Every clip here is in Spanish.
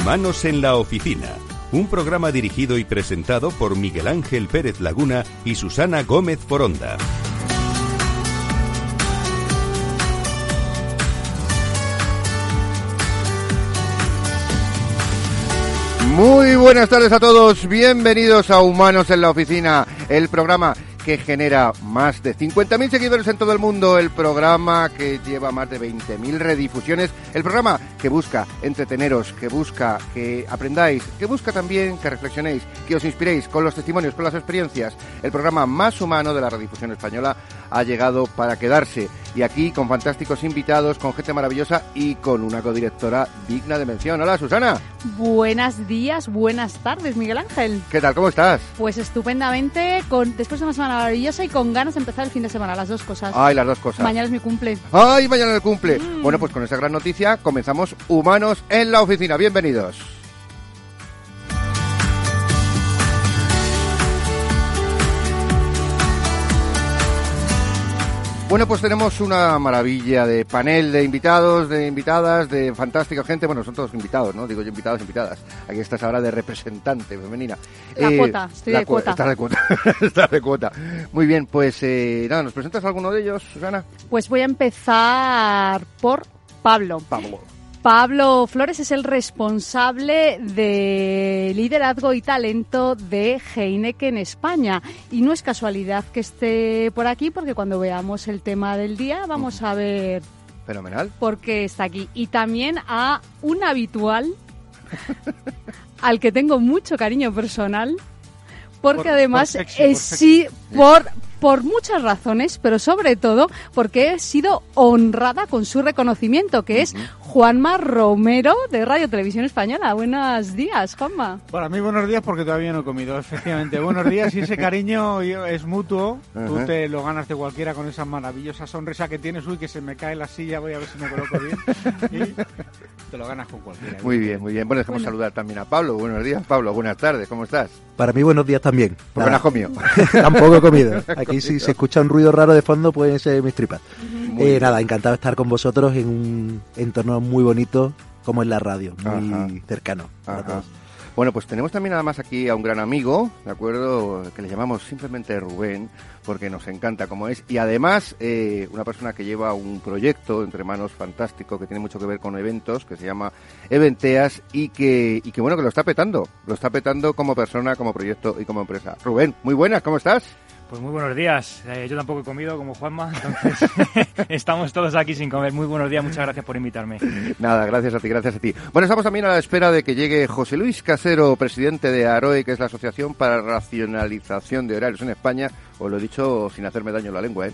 Humanos en la Oficina, un programa dirigido y presentado por Miguel Ángel Pérez Laguna y Susana Gómez Foronda. Muy buenas tardes a todos, bienvenidos a Humanos en la Oficina, el programa que genera más de 50.000 seguidores en todo el mundo, el programa que lleva más de 20.000 redifusiones, el programa que busca entreteneros, que busca que aprendáis, que busca también que reflexionéis, que os inspiréis con los testimonios, con las experiencias. El programa más humano de la redifusión española ha llegado para quedarse, y aquí con fantásticos invitados, con gente maravillosa y con una codirectora digna de mención. Hola, Susana. Buenos días, buenas tardes, Miguel Ángel. ¿Qué tal? ¿Cómo estás? Pues estupendamente, después de una semana maravillosa y con ganas de empezar el fin de semana, las dos cosas. Ay, las dos cosas. Mañana es mi cumple. Ay, mañana es el cumple. Bueno, pues con esa gran noticia comenzamos Humanos en la Oficina. Bienvenidos. Bueno, pues tenemos una maravilla de panel de invitados, de invitadas, de fantástica gente. Bueno, son todos invitados, ¿no? Digo yo invitados, invitadas. Aquí estás ahora de representante femenina. Cuota, estoy de cuota. Estás de cuota, estás de cuota. Muy bien, pues nada, ¿nos presentas alguno de ellos, Susana? Pues voy a empezar por Pablo. Pablo Flores es el responsable de liderazgo y talento de Heineken España. Y no es casualidad que esté por aquí, porque cuando veamos el tema del día vamos a ver... Fenomenal. Por qué está aquí. Y también a un habitual al que tengo mucho cariño personal, porque además por muchas razones, pero sobre todo porque he sido honrada con su reconocimiento, que es Juanma Romero, de Radio Televisión Española. Buenos días, Juanma. Para mí buenos días, porque todavía no he comido, efectivamente. Buenos días, y ese cariño es mutuo. Tú te lo ganas de cualquiera con esa maravillosa sonrisa que tienes. Uy, que se me cae la silla, voy a ver si me coloco bien. Y te lo ganas con cualquiera. Muy bien, muy bien. Bueno, dejemos saludar también a Pablo. Buenos días, Pablo. Buenas tardes, ¿cómo estás? Para mí buenos días también. ¿Por qué no has comido? Tampoco he comido. Aquí si se escucha un ruido raro de fondo pueden ser mis tripas. Nada, encantado de estar con vosotros en un entorno muy bonito como es la radio, muy cercano para todos. Bueno, pues tenemos también además aquí a un gran amigo, ¿de acuerdo? Que le llamamos simplemente Rubén, porque nos encanta como es. Y además, una persona que lleva un proyecto entre manos fantástico, que tiene mucho que ver con eventos, que se llama Eventeas, y que bueno, que lo está petando como persona, como proyecto y como empresa. Rubén, muy buenas, ¿cómo estás? Pues muy buenos días. Yo tampoco he comido como Juanma, entonces estamos todos aquí sin comer. Muy buenos días, muchas gracias por invitarme. Nada, gracias a ti, gracias a ti. Bueno, estamos también a la espera de que llegue José Luis Casero, presidente de AROE, que es la Asociación para la Racionalización de Horarios en España. Os lo he dicho sin hacerme daño en la lengua,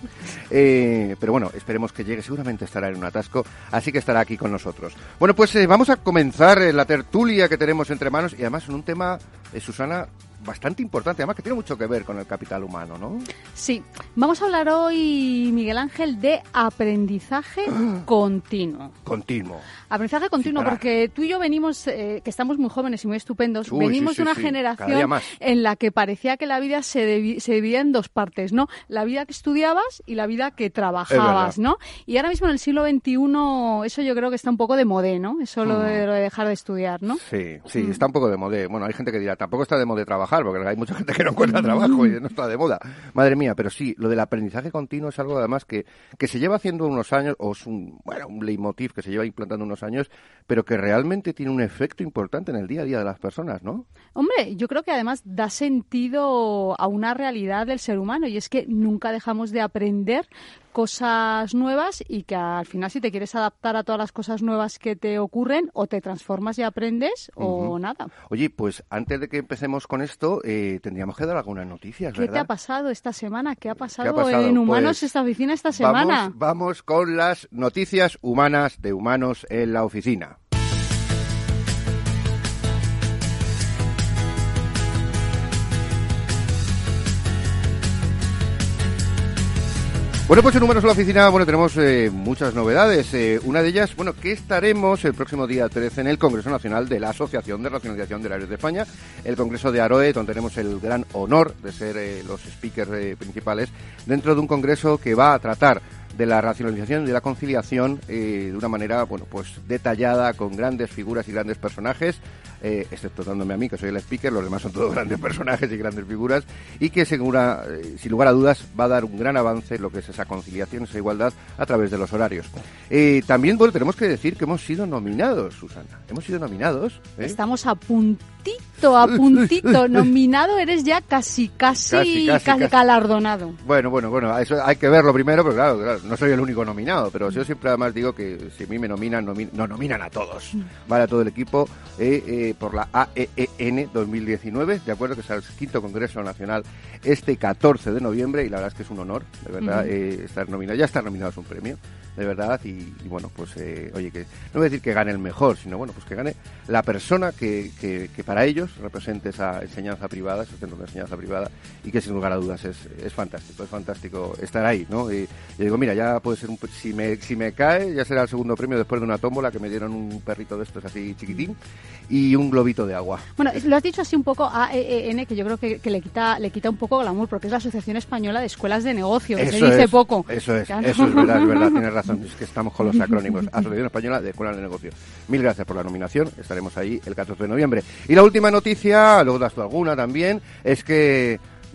pero bueno, esperemos que llegue, seguramente estará en un atasco, así que estará aquí con nosotros. Bueno, pues vamos a comenzar la tertulia que tenemos entre manos, y además en un tema, Susana, bastante importante, además que tiene mucho que ver con el capital humano, ¿no? Sí, vamos a hablar hoy, Miguel Ángel, de aprendizaje continuo. Aprendizaje continuo, porque tú y yo venimos, que estamos muy jóvenes y muy estupendos, venimos de una generación en la que parecía que la vida se dividía en dos partes, ¿no? La vida que estudiabas y la vida que trabajabas, ¿no? Y ahora mismo en el siglo XXI eso yo creo que está un poco de modé, ¿no? Eso lo de dejar de estudiar, ¿no? Sí, está un poco de modé. Bueno, hay gente que dirá, tampoco está de modé trabajar, porque hay mucha gente que no encuentra trabajo y no está de moda. Madre mía, pero sí, lo del aprendizaje continuo es algo además que se lleva haciendo unos años, o es un leitmotiv que se lleva implantando unos años, pero que realmente tiene un efecto importante en el día a día de las personas, ¿no? Hombre, yo creo que además da sentido a una realidad del ser humano, y es que nunca dejamos de aprender cosas nuevas, y que al final, si te quieres adaptar a todas las cosas nuevas que te ocurren, o te transformas y aprendes o nada. Oye, pues antes de que empecemos con esto, tendríamos que dar algunas noticias, ¿verdad? ¿Qué te ha pasado esta semana? ¿Qué ha pasado en Humanos esta oficina esta semana? Vamos con las noticias humanas de Humanos en la Oficina. Bueno, pues en Humanos en la Oficina, tenemos muchas novedades. Una de ellas, que estaremos el próximo día 13 en el Congreso Nacional de la Asociación de Racionalización de Horarios de España, el Congreso de AROE, donde tenemos el gran honor de ser los speakers principales, dentro de un congreso que va a tratar de la racionalización y de la conciliación de una manera, bueno, pues detallada, con grandes figuras y grandes personajes, excepto dándome a mí, que soy el speaker, los demás son todos grandes personajes y grandes figuras, y que sin lugar a dudas va a dar un gran avance en lo que es esa conciliación, esa igualdad a través de los horarios. También, bueno, tenemos que decir que hemos sido nominados, Susana. Hemos sido nominados. Estamos a puntito. Nominado eres ya casi galardonado. Bueno, eso hay que verlo primero, pero claro, no soy el único nominado, pero yo siempre además digo que si a mí me nominan, nos nominan a todos, ¿vale? A todo el equipo por la AEN 2019, de acuerdo, que es el 5º Congreso Nacional este 14 de noviembre, y la verdad es que es un honor, de verdad, estar nominado. Ya estar nominado es un premio, de verdad, y bueno, pues oye, que no voy a decir que gane el mejor, sino bueno, pues que gane la persona que para ellos represente esa enseñanza privada, ese centro de enseñanza privada, y que sin lugar a dudas es fantástico estar ahí, ¿no? Y digo, mira, ya puede ser si me cae, ya será el segundo premio después de una tómbola que me dieron un perrito de estos así chiquitín y un globito de agua. Bueno, lo has dicho así un poco AEN, que yo creo que le quita un poco glamour, porque es la Asociación Española de Escuelas de Negocio, que se dice poco. Eso es verdad, tienes razón, es que estamos con los acrónimos. Asociación Española de Escuelas de Negocio. Mil gracias por la nominación, estaremos ahí el 14 de noviembre. Y la última noticia, luego das tú alguna también, es que,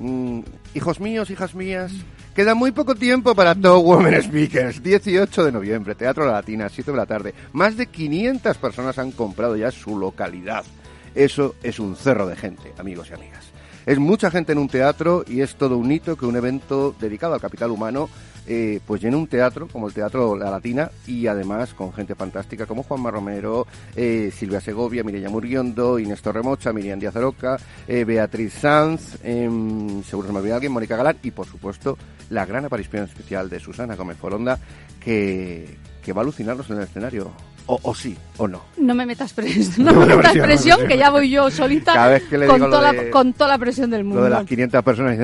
hijos míos, hijas mías, queda muy poco tiempo para Top Women Speakers. 18 de noviembre, Teatro La Latina, 7 de la tarde. Más de 500 personas han comprado ya su localidad. Eso es un cerro de gente, amigos y amigas. Es mucha gente en un teatro y es todo un hito que un evento dedicado al capital humano pues llene un teatro como el Teatro La Latina, y además con gente fantástica como Juanma Romero, Silvia Segovia, Mireia Murguiondo, Inés Torremocha, Miriam Díaz Aroca, Beatriz Sanz, seguro se me olvida alguien, Mónica Galán, y por supuesto la gran aparición especial de Susana Gómez Foronda, que va a alucinarnos en el escenario. O sí, o no. No me metas presión, que ya voy yo solita. Cada vez que le con toda la presión del mundo. Lo de las 500 personas.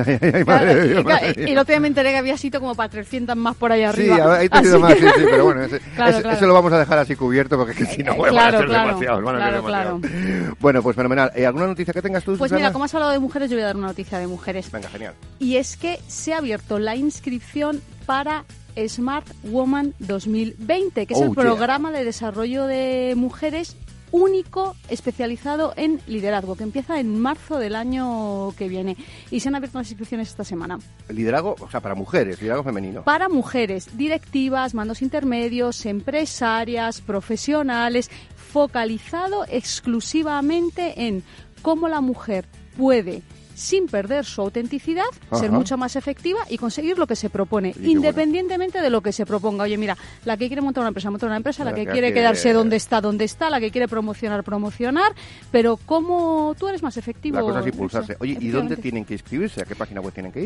Y el otro día me enteré que había sido como para 300 más por ahí arriba. Sí, ahí te más, sí, pero bueno, eso lo vamos a dejar así cubierto, porque es que si no van a ser demasiado. Bueno, pues fenomenal. ¿Alguna noticia que tengas tú, Pues Susana? Mira, como has hablado de mujeres, yo voy a dar una noticia de mujeres. Venga, genial. Y es que se ha abierto la inscripción para Smart Woman 2020, que es el programa de desarrollo de mujeres único especializado en liderazgo, que empieza en marzo del año que viene. Y se han abierto las inscripciones esta semana. Liderazgo, o sea, para mujeres, liderazgo femenino. Para mujeres, directivas, mandos intermedios, empresarias, profesionales, focalizado exclusivamente en cómo la mujer puede, sin perder su autenticidad, ser mucho más efectiva y conseguir lo que se propone, independientemente de lo que se proponga. Oye, mira, la que quiere montar una empresa, la que quiere quedarse donde está, la que quiere promocionar, pero cómo tú eres más efectivo. La cosa es impulsarse. Oye, ¿y dónde tienen que inscribirse? ¿A qué página web tienen que ir?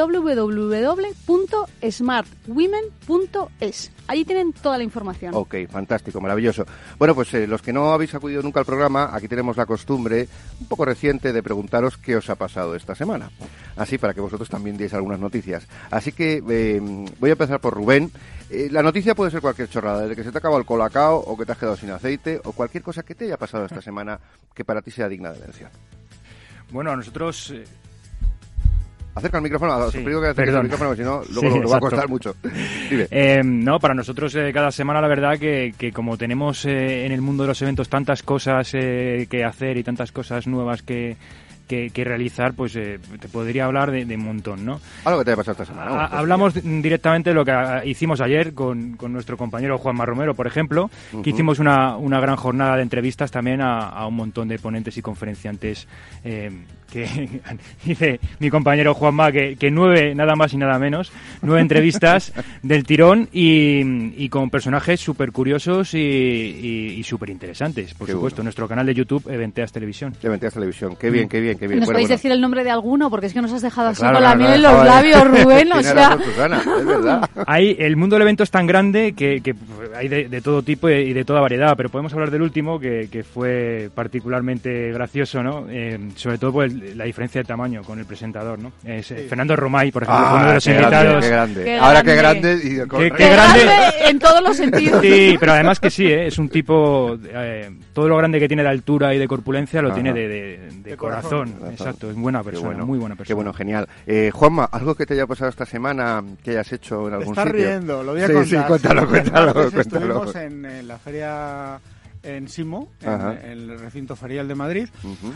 www.smartwomen.es. Ahí tienen toda la información. Ok, fantástico, maravilloso. Bueno, pues los que no habéis acudido nunca al programa, aquí tenemos la costumbre, un poco reciente, de preguntaros qué os ha pasado esta semana, así para que vosotros también deis algunas noticias. Así que voy a empezar por Rubén. La noticia puede ser cualquier chorrada, desde que se te acaba el colacao o que te has quedado sin aceite o cualquier cosa que te haya pasado esta semana que para ti sea digna de mención. Bueno, a nosotros... Acerca el micrófono, sí, el micrófono, si no, luego lo va a costar mucho. No, para nosotros cada semana la verdad que como tenemos en el mundo de los eventos tantas cosas que hacer y tantas cosas nuevas que realizar, pues te podría hablar de un montón, ¿no? Algo que te haya pasado esta semana. Hablamos directamente de lo que hicimos ayer con nuestro compañero Juanma Romero, por ejemplo, que hicimos una gran jornada de entrevistas también a un montón de ponentes y conferenciantes que dice mi compañero Juanma que 9, nada más y nada menos, 9 entrevistas del tirón y con personajes súper curiosos y súper interesantes, por supuesto. Nuestro canal de YouTube, Eventeas Televisión. Eventeas Televisión, qué bien, qué bien. ¿Nos podéis decir el nombre de alguno? Porque es que nos has dejado así con la miel en los labios, Rubén, o sea... Susana, es verdad. El mundo del evento es tan grande que hay de todo tipo y de toda variedad, pero podemos hablar del último, que fue particularmente gracioso, ¿no? Sobre todo por la diferencia de tamaño con el presentador, ¿no? Es Fernando Romay, por ejemplo, uno de los invitados. Qué grande. Ahora qué grande. Qué grande en todos los sentidos. Sí, pero además que sí, es un tipo, todo lo grande que tiene de altura y de corpulencia lo tiene de corazón. Exacto, es buena persona, muy buena persona. Qué bueno, genial. Juanma, ¿algo que te haya pasado esta semana que hayas hecho en algún sitio? Te estás riendo, lo voy a contar. Sí, cuéntalo. Estuvimos en la feria en Simo, en el recinto ferial de Madrid,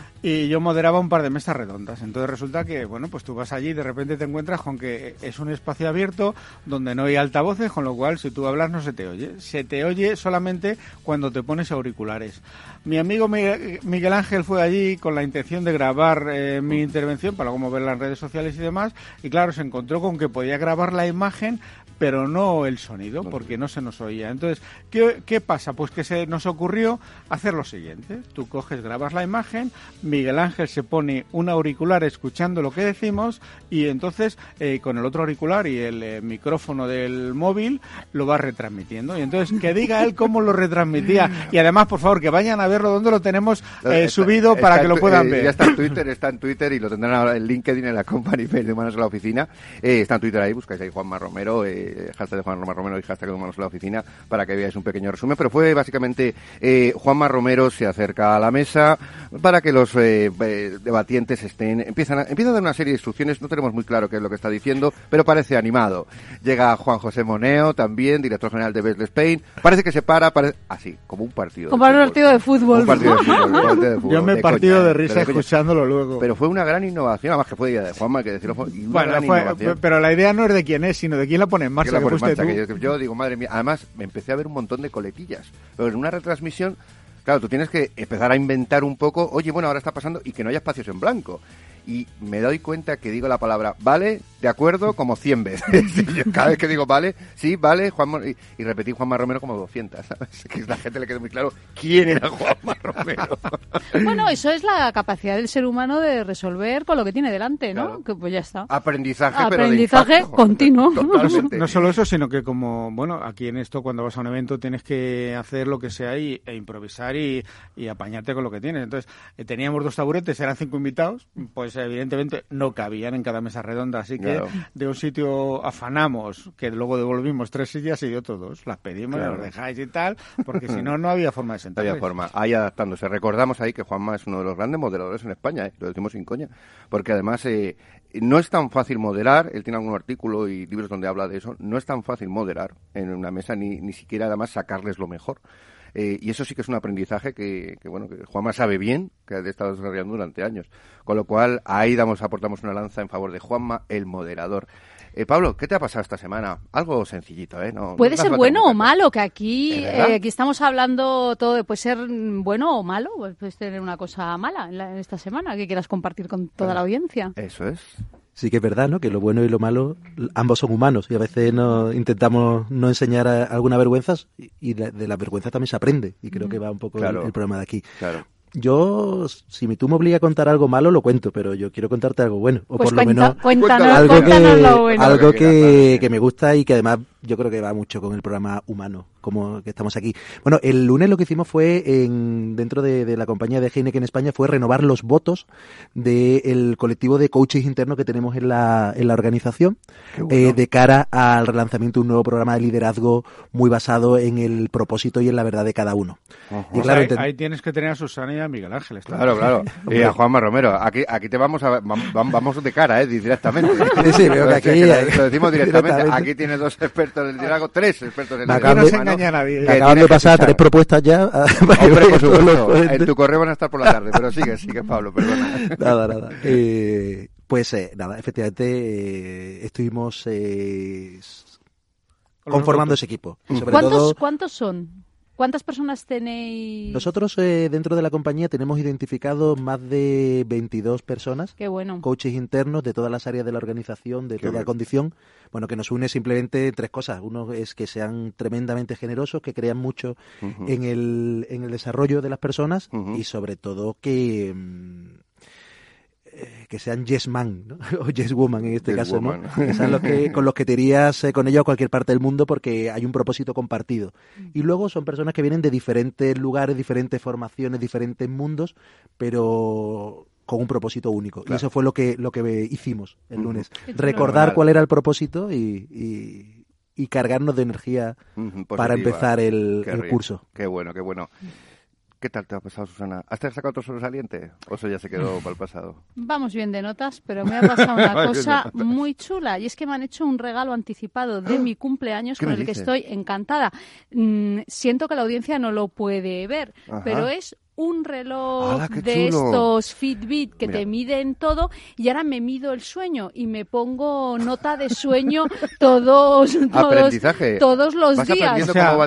y yo moderaba un par de mesas redondas. Entonces resulta que, bueno, pues tú vas allí y de repente te encuentras con que es un espacio abierto donde no hay altavoces, con lo cual si tú hablas no se te oye. Se te oye solamente cuando te pones auriculares. Mi amigo Miguel Ángel fue allí con la intención de grabar mi intervención para luego moverla en redes sociales y demás, y claro, se encontró con que podía grabar la imagen pero no el sonido, porque no se nos oía. Entonces, ¿qué pasa? Pues que se nos ocurrió hacer lo siguiente. Tú coges, grabas la imagen, Miguel Ángel se pone un auricular escuchando lo que decimos y entonces con el otro auricular y el micrófono del móvil lo va retransmitiendo. Y entonces que diga él cómo lo retransmitía. Y además, por favor, que vayan a verlo donde lo tenemos subido para que lo puedan ver. Ya está en Twitter y lo tendrán ahora en LinkedIn, en la company page de Humanos en la Oficina. Está en Twitter ahí, buscáis ahí Juanma Romero, hashtag de Juanma Romero y hashtag de Humanos en la Oficina para que veáis un pequeño resumen. Pero fue básicamente Juanma Romero se acerca a la mesa para que los debatientes empieza a dar una serie de instrucciones. No tenemos muy claro qué es lo que está diciendo, pero parece animado. Llega Juan José Moneo, también director general de Best Spain. Parece que se para así, como un partido. Como un partido de fútbol. Un partido de fútbol. Yo me he partido de risa escuchándolo luego. Pero fue una gran innovación, además que fue idea de Juanma, hay que decirlo. Pero la idea no es de quién es, sino de quién la pone en marcha. Yo digo, madre mía, además me empecé a ver un montón de coletillas. Pero en una retransmisión, claro, tú tienes que empezar a inventar un poco, oye, bueno, ahora está pasando, y que no haya espacios en blanco. Y me doy cuenta que digo la palabra vale, de acuerdo, como 100 veces. Cada vez que digo vale, sí, vale, y repetí Juanma Romero como 200, ¿sabes? Que a la gente le quedó muy claro quién era Juanma Romero. Bueno, eso es la capacidad del ser humano de resolver con lo que tiene delante, ¿no? Claro. Que pues ya está. Aprendizaje continuo. No solo eso, sino que como, bueno, aquí en esto cuando vas a un evento tienes que hacer lo que sea e improvisar y apañarte con lo que tienes. Entonces, teníamos 2 taburetes, eran 5 invitados, pues evidentemente no cabían en cada mesa redonda, así que de un sitio afanamos, que luego devolvimos 3 sillas y de otros 2. Las pedimos, las dejáis y tal, porque si no, no había forma de sentarse. No había forma, ahí adaptándose. Recordamos ahí que Juanma es uno de los grandes moderadores en España, lo decimos sin coña, porque además no es tan fácil moderar, él tiene algún artículo y libros donde habla de eso, no es tan fácil moderar en una mesa, ni siquiera además sacarles lo mejor. Y eso sí que es un aprendizaje que Juanma sabe bien, que ha estado desarrollando durante años. Con lo cual, ahí aportamos una lanza en favor de Juanma, el moderador. Pablo, ¿qué te ha pasado esta semana? Algo sencillito, ¿eh? Puede ser bueno o malo, que aquí estamos hablando todo de puede ser bueno o malo, puedes tener una cosa mala en esta semana que quieras compartir con toda la audiencia. Eso es. Sí que es verdad, ¿no? Que lo bueno y lo malo, ambos son humanos y a veces intentamos no enseñar alguna vergüenza y de la vergüenza también se aprende y creo que va un poco el problema de aquí. Claro. Yo, si tú me obligas a contar algo malo, lo cuento, pero yo quiero contarte algo bueno. O pues por lo menos cuéntanos lo bueno. Algo que me gusta y que además yo creo que va mucho con el programa humano, como que estamos aquí. Bueno, el lunes lo que hicimos fue, dentro de la compañía de Heineken España, fue renovar los votos del colectivo de coaches internos que tenemos en la organización, bueno. De cara al relanzamiento de un nuevo programa de liderazgo muy basado en el propósito y en la verdad de cada uno. Y claro, ahí tienes que tener a Susana y a Miguel Ángel. Claro. Y a Juanma Romero. Aquí te vamos de cara, directamente. Sí, veo que aquí... Lo decimos directamente. Aquí tienes 2 expertos del liderazgo, 3 expertos del liderazgo. No se engaña a nadie. Me acaban de pasar 3 propuestas ya. Hombre, por supuesto. En tu correo van a estar por la tarde, pero sigue, Pablo, perdona. Nada. Pues efectivamente estuvimos conformando ese equipo. ¿Cuántos son? ¿Cuántas personas tenéis? Nosotros dentro de la compañía tenemos identificados más de 22 personas. Qué bueno. Coaches internos de todas las áreas de la organización, de toda condición. Bueno, que nos une simplemente 3 cosas. Uno es que sean tremendamente generosos, que crean mucho en el desarrollo de las personas y sobre todo que sean yes man, ¿no? O yes woman en este caso, woman, ¿no? Que sean con los que te irías con ellos a cualquier parte del mundo porque hay un propósito compartido. Y luego son personas que vienen de diferentes lugares, diferentes formaciones, diferentes mundos, pero con un propósito único. Claro. Y eso fue lo que hicimos el lunes. Qué Recordar cuál era el propósito y cargarnos de energía para empezar el curso. Qué bueno, qué bueno. ¿Qué tal te ha pasado, Susana? ¿Has sacado otro sobresaliente? ¿O eso ya se quedó para el pasado? Vamos bien de notas, pero me ha pasado una cosa muy chula. Y es que me han hecho un regalo anticipado de mi cumpleaños con el que estoy encantada. Siento que la audiencia no lo puede ver, pero es un reloj de estos Fitbit que te miden todo, y ahora me mido el sueño y me pongo nota de sueño todos los días. O sea,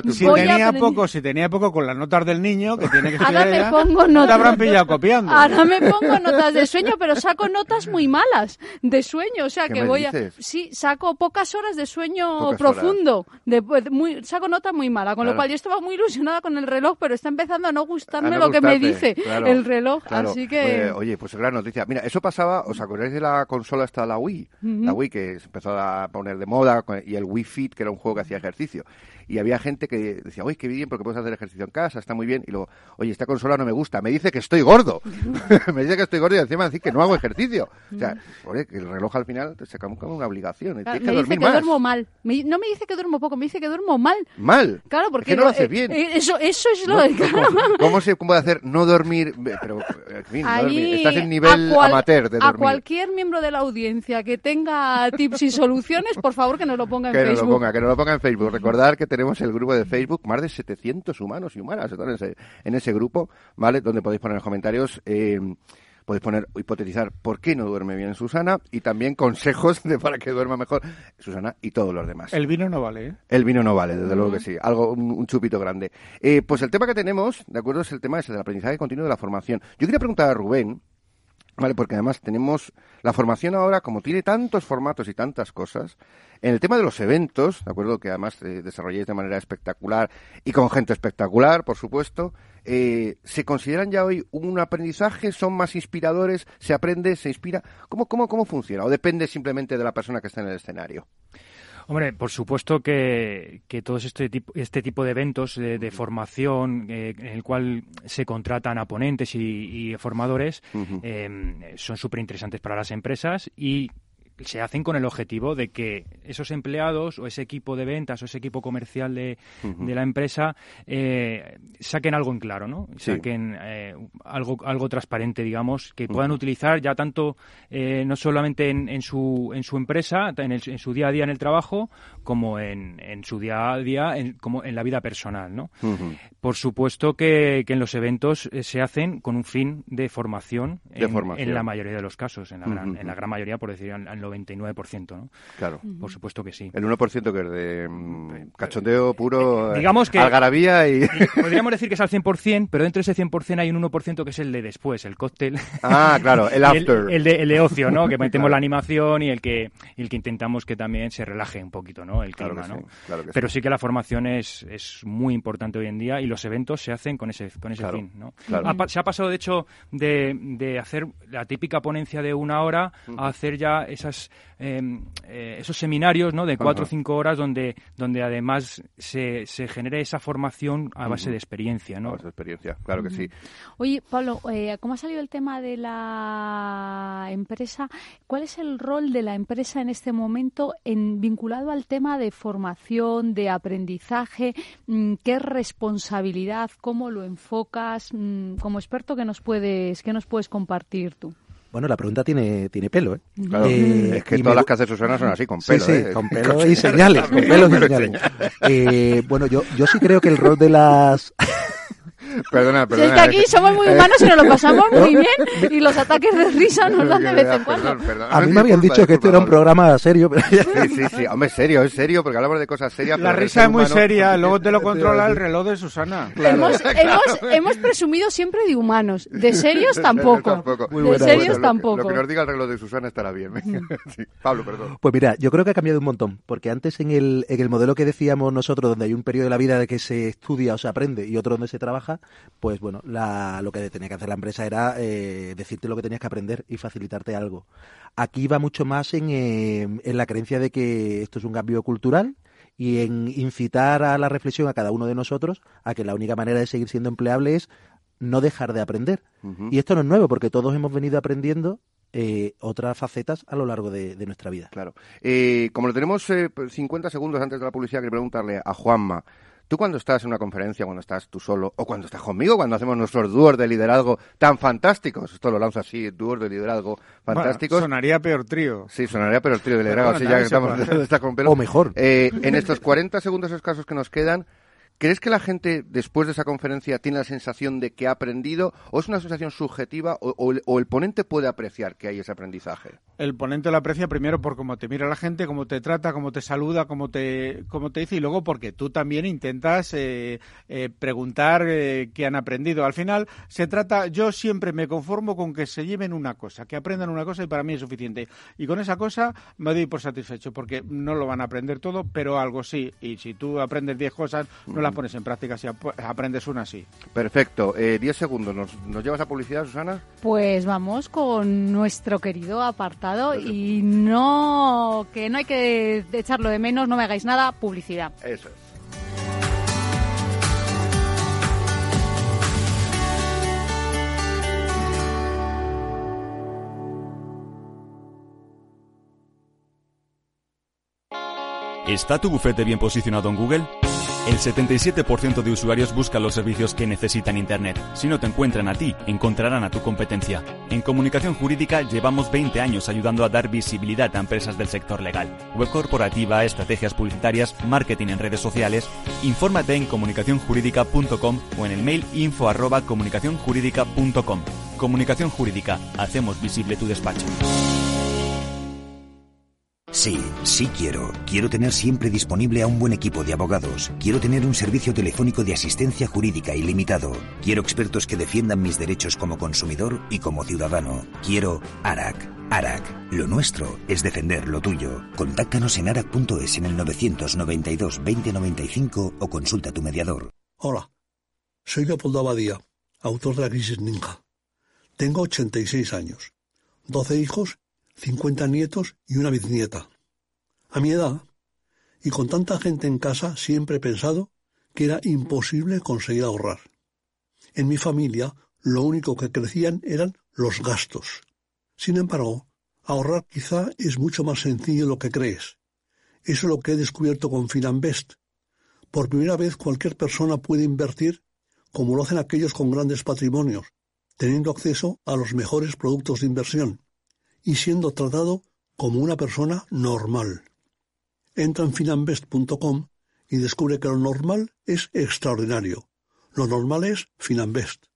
si tenía poco con las notas del niño, que tiene que estudiar ella, te habrán pillado copiando. Ahora me pongo notas de sueño, pero saco notas muy malas de sueño, o sea que sí, saco pocas horas de sueño profundo, saco nota muy mala, con lo cual yo estaba muy ilusionada con el reloj, pero está empezando a no gustarme lo que me dice el reloj, así que... Oye, pues gran noticia. Mira, eso pasaba, ¿os acordáis de la consola esta, la Wii? La Wii que se empezó a poner de moda, y el Wii Fit, que era un juego que hacía ejercicio. Y había gente que decía, oye, qué bien, porque puedes hacer ejercicio en casa, está muy bien. Y luego, oye, esta consola no me gusta, me dice que estoy gordo. Me dice que estoy gordo y encima dice que no hago ejercicio. O sea, oye, que el reloj al final se cae como una obligación. Claro, tienes que dormir más. Duermo mal. No me dice que duermo poco, me dice que duermo mal. ¿Mal? Claro, porque... ¿Que no lo haces bien? Eso es lo de... ¿Cómo se puede hacer no dormir? Pero, en fin, no dormir. Estás en nivel amateur de dormir. A cualquier miembro de la audiencia que tenga tips y soluciones, por favor, que nos lo ponga en Facebook. Que nos lo ponga en Facebook. Recordar que tenemos el grupo de Facebook, más de 700 humanos y humanas en ese grupo, ¿vale? Donde podéis poner en los comentarios, podéis hipotetizar por qué no duerme bien Susana, y también consejos para que duerma mejor Susana y todos los demás. El vino no vale, ¿eh? El vino no vale, desde luego que sí. Un chupito grande. Pues el tema que tenemos, ¿de acuerdo? Es el tema ese del aprendizaje continuo de la formación. Yo quería preguntar a Rubén, vale, porque además tenemos la formación ahora, como tiene tantos formatos y tantas cosas, en el tema de los eventos, ¿de acuerdo? Que además desarrolláis de manera espectacular y con gente espectacular, por supuesto. ¿Se consideran ya hoy un aprendizaje? ¿Son más inspiradores? ¿Se aprende? ¿Se inspira? ¿Cómo funciona? ¿O depende simplemente de la persona que está en el escenario? Hombre, por supuesto que todos este tipo de eventos de formación en el cual se contratan a ponentes y formadores son súper interesantes para las empresas, y se hacen con el objetivo de que esos empleados o ese equipo de ventas o ese equipo comercial de la empresa saquen algo en claro, ¿no? Saquen algo transparente, digamos, que puedan utilizar ya tanto no solamente en su empresa, en su día a día en el trabajo, como en su día a día como en la vida personal, ¿no? Por supuesto que en los eventos se hacen con un fin de formación, en la mayoría de los casos, en la gran mayoría, por decir al 99%, ¿no? Claro. Por supuesto que sí. El 1% que es de cachondeo puro, digamos que algarabía y... Podríamos decir que es al 100%, pero dentro de ese 100% hay un 1% que es el de después, el cóctel. Ah, claro, el after. el de ocio, ¿no? Que metemos la animación y el que intentamos que también se relaje un poquito, ¿no? El clima, ¿no? Sí, claro que pero sí que la formación es muy importante hoy en día, y los eventos se hacen con ese fin, ¿no? Claro. Se ha pasado, de hecho, de hacer la típica ponencia de 1 hora a hacer ya esos seminarios, ¿no? De 4 o 5 horas donde además se genere esa formación a base de experiencia, ¿no? A base de experiencia, claro que sí. Oye, Pablo, ¿cómo ha salido el tema de la empresa? ¿Cuál es el rol de la empresa en este momento vinculado al tema de formación, de aprendizaje? ¿Qué responsabilidad? ¿Cómo lo enfocas? Como experto, ¿qué nos puedes compartir tú? Bueno, la pregunta tiene pelo, ¿eh? Claro, es que todas las que hace Susana son así, con pelo, sí, con pelo y señales, con pelos y señales. Bueno, yo sí creo que el rol de las... Perdona. Si es que aquí somos muy humanos y nos lo pasamos muy bien, y los ataques de risa nos dan de vez en cuando. Perdón. A mí me habían dicho que esto era un programa serio. Pero... Sí, hombre, es serio, porque hablamos de cosas serias. La risa es muy seria, luego te lo controla el reloj de Susana. Claro. Hemos presumido siempre de humanos, de serios tampoco. De serios tampoco. Lo que nos diga el reloj de Susana estará bien. Sí. Pablo, perdón. Pues mira, yo creo que ha cambiado un montón, porque antes en el modelo que decíamos nosotros, donde hay un periodo de la vida de que se estudia o se aprende y otro donde se trabaja, pues bueno, lo que tenía que hacer la empresa era decirte lo que tenías que aprender y facilitarte algo. Aquí va mucho más en la creencia de que esto es un cambio cultural y en incitar a la reflexión a cada uno de nosotros a que la única manera de seguir siendo empleable es no dejar de aprender. Y esto no es nuevo, porque todos hemos venido aprendiendo otras facetas a lo largo de nuestra vida. Claro. Como lo tenemos 50 segundos antes de la publicidad, quiero preguntarle a Juanma, tú cuando estás en una conferencia, cuando estás tú solo, o cuando estás conmigo, cuando hacemos nuestros dúos de liderazgo tan fantásticos, esto lo lanzo así, dúos de liderazgo fantásticos. Bueno, sonaría peor trío. Sí, sonaría peor trío de liderazgo, así ya que estamos con pelo. O mejor. En estos 40 segundos escasos que nos quedan, ¿crees que la gente, después de esa conferencia, tiene la sensación de que ha aprendido, o es una sensación subjetiva, o el ponente puede apreciar que hay ese aprendizaje? El ponente lo aprecia primero por cómo te mira la gente, cómo te trata, cómo te saluda, cómo te dice, y luego porque tú también intentas preguntar qué han aprendido. Al final se trata, yo siempre me conformo con que se lleven una cosa, que aprendan una cosa, y para mí es suficiente. Y con esa cosa me doy por satisfecho, porque no lo van a aprender todo, pero algo sí. Y si tú aprendes 10 cosas, no las pones en práctica, si aprendes una sí. Perfecto. 10 segundos. ¿Nos llevas a publicidad, Susana? Pues vamos con nuestro querido apartado, y no hay que echarlo de menos, no me hagáis nada, publicidad. Eso es. ¿Está tu bufete bien posicionado en Google? El 77% de usuarios buscan los servicios que necesitan Internet. Si no te encuentran a ti, encontrarán a tu competencia. En Comunicación Jurídica llevamos 20 años ayudando a dar visibilidad a empresas del sector legal. Web corporativa, estrategias publicitarias, marketing en redes sociales. Infórmate en comunicacionjurídica.com o en el mail info@comunicacionjurídica.com. Comunicación Jurídica. Hacemos visible tu despacho. Sí quiero. Quiero tener siempre disponible a un buen equipo de abogados. Quiero tener un servicio telefónico de asistencia jurídica ilimitado. Quiero expertos que defiendan mis derechos como consumidor y como ciudadano. Quiero ARAC. ARAC. Lo nuestro es defender lo tuyo. Contáctanos en arac.es en el 992 20 95 o consulta a tu mediador. Hola, soy Leopoldo Abadía, autor de La Crisis Ninja. Tengo 86 años, 12 hijos, 50 nietos y una bisnieta. A mi edad, y con tanta gente en casa, siempre he pensado que era imposible conseguir ahorrar. En mi familia, lo único que crecían eran los gastos. Sin embargo, ahorrar quizá es mucho más sencillo de lo que crees. Eso es lo que he descubierto con Finanbest. Por primera vez cualquier persona puede invertir como lo hacen aquellos con grandes patrimonios, teniendo acceso a los mejores productos de inversión y siendo tratado como una persona normal. Entra en finanbest.com y descubre que lo normal es extraordinario. Lo normal es Finanbest.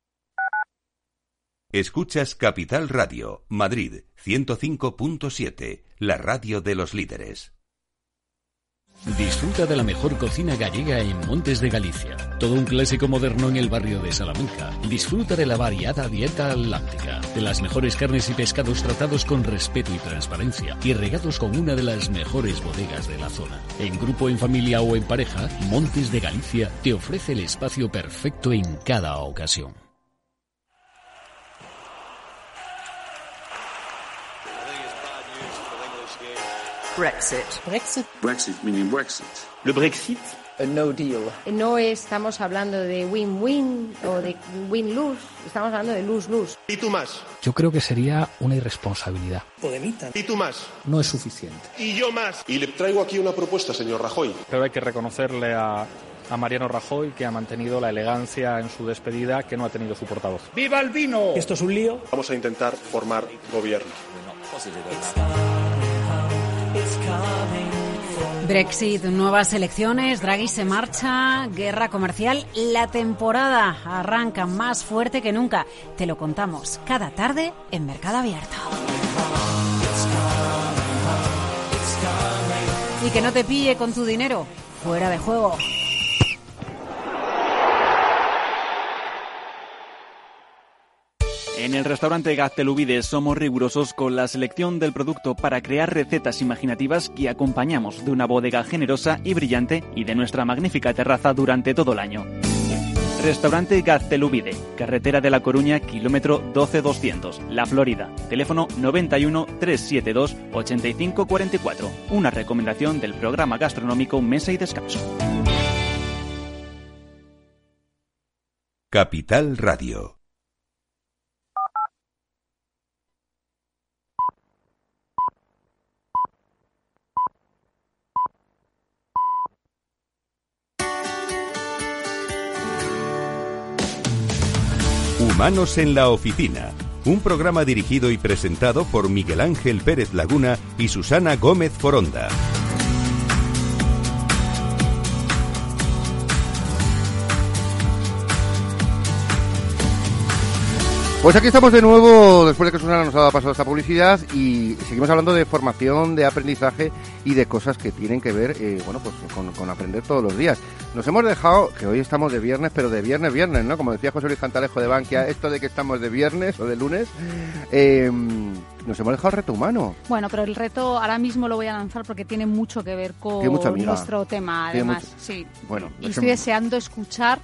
Escuchas Capital Radio, Madrid 105.7, la radio de los líderes. Disfruta de la mejor cocina gallega en Montes de Galicia. Todo un clásico moderno en el barrio de Salamanca. Disfruta de la variada dieta atlántica, de las mejores carnes y pescados tratados con respeto y transparencia y regados con una de las mejores bodegas de la zona. En grupo, en familia o en pareja, Montes de Galicia te ofrece el espacio perfecto en cada ocasión. Brexit. Brexit meaning Brexit. Le Brexit. A no deal. No estamos hablando de win-win o de win-lose, estamos hablando de lose-lose. ¿Y tú más? Yo creo que sería una irresponsabilidad. Podemita. ¿Y tú más? No es suficiente. ¿Y yo más? Y le traigo aquí una propuesta, señor Rajoy. Pero hay que reconocerle a Mariano Rajoy, que ha mantenido la elegancia en su despedida que no ha tenido su portavoz. ¡Viva el vino! ¿Esto es un lío? Vamos a intentar formar gobierno. Brexit, nuevas elecciones, Draghi se marcha, guerra comercial. La temporada arranca más fuerte que nunca. Te lo contamos cada tarde en Mercado Abierto. Y que no te pille con tu dinero fuera de juego. En el restaurante Gaztelubides somos rigurosos con la selección del producto para crear recetas imaginativas que acompañamos de una bodega generosa y brillante y de nuestra magnífica terraza durante todo el año. Restaurante Gaztelubide, carretera de La Coruña, kilómetro 12200, La Florida. Teléfono 91 372 8544. Una recomendación del programa gastronómico Mesa y Descanso. Capital Radio. Humanos en la Oficina, un programa dirigido y presentado por Miguel Ángel Pérez Laguna y Susana Gómez Foronda. Pues aquí estamos de nuevo, después de que Susana nos ha pasado esta publicidad, y seguimos hablando de formación, de aprendizaje y de cosas que tienen que ver, con aprender todos los días. Nos hemos dejado, que hoy estamos de viernes, pero de viernes, ¿no? Como decía José Luis Cantalejo de Bankia, esto de que estamos de viernes o de lunes, nos hemos dejado el reto humano. Bueno, pero el reto ahora mismo lo voy a lanzar porque tiene mucho que ver con nuestro tema, además. Sí. Bueno, y estoy deseando escuchar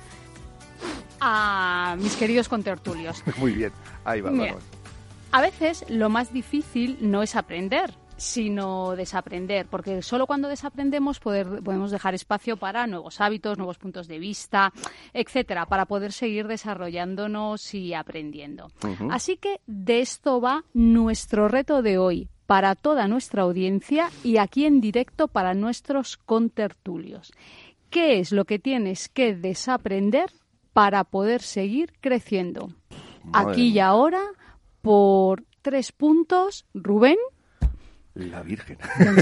a mis queridos contertulios. Muy bien, ahí va. Mira, a veces lo más difícil no es aprender, sino desaprender, porque solo cuando desaprendemos podemos dejar espacio para nuevos hábitos, nuevos puntos de vista, etcétera, para poder seguir desarrollándonos y aprendiendo. Uh-huh. Así que de esto va nuestro reto de hoy, para toda nuestra audiencia y aquí en directo para nuestros contertulios. ¿Qué es lo que tienes que desaprender para poder seguir creciendo? Madre aquí y ahora, por 3 puntos, Rubén. La Virgen.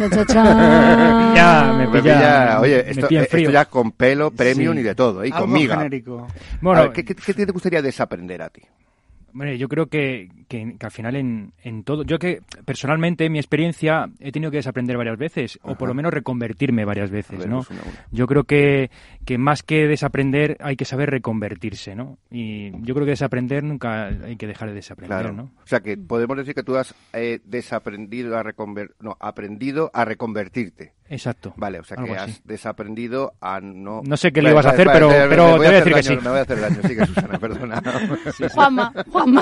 Ya, me pilla. Oye, esto ya con pelo, premium y de todo, y con miga. Bueno, ver, ¿qué te gustaría desaprender a ti? Bueno, yo creo que al final en todo... Yo que personalmente, en mi experiencia, he tenido que desaprender varias veces, o por lo menos reconvertirme varias veces, ¿no? Yo creo que más que desaprender hay que saber reconvertirse, ¿no? Y yo creo que desaprender nunca hay que dejar de desaprender, claro, ¿no? O sea, que podemos decir que tú has aprendido a reconvertirte. Exacto. Vale, o sea, que has desaprendido a no... No sé qué le ibas a hacer, pero te voy a decir que sí. Me voy a hacer daño, sigue, Susana, perdona. Sí. Juanma,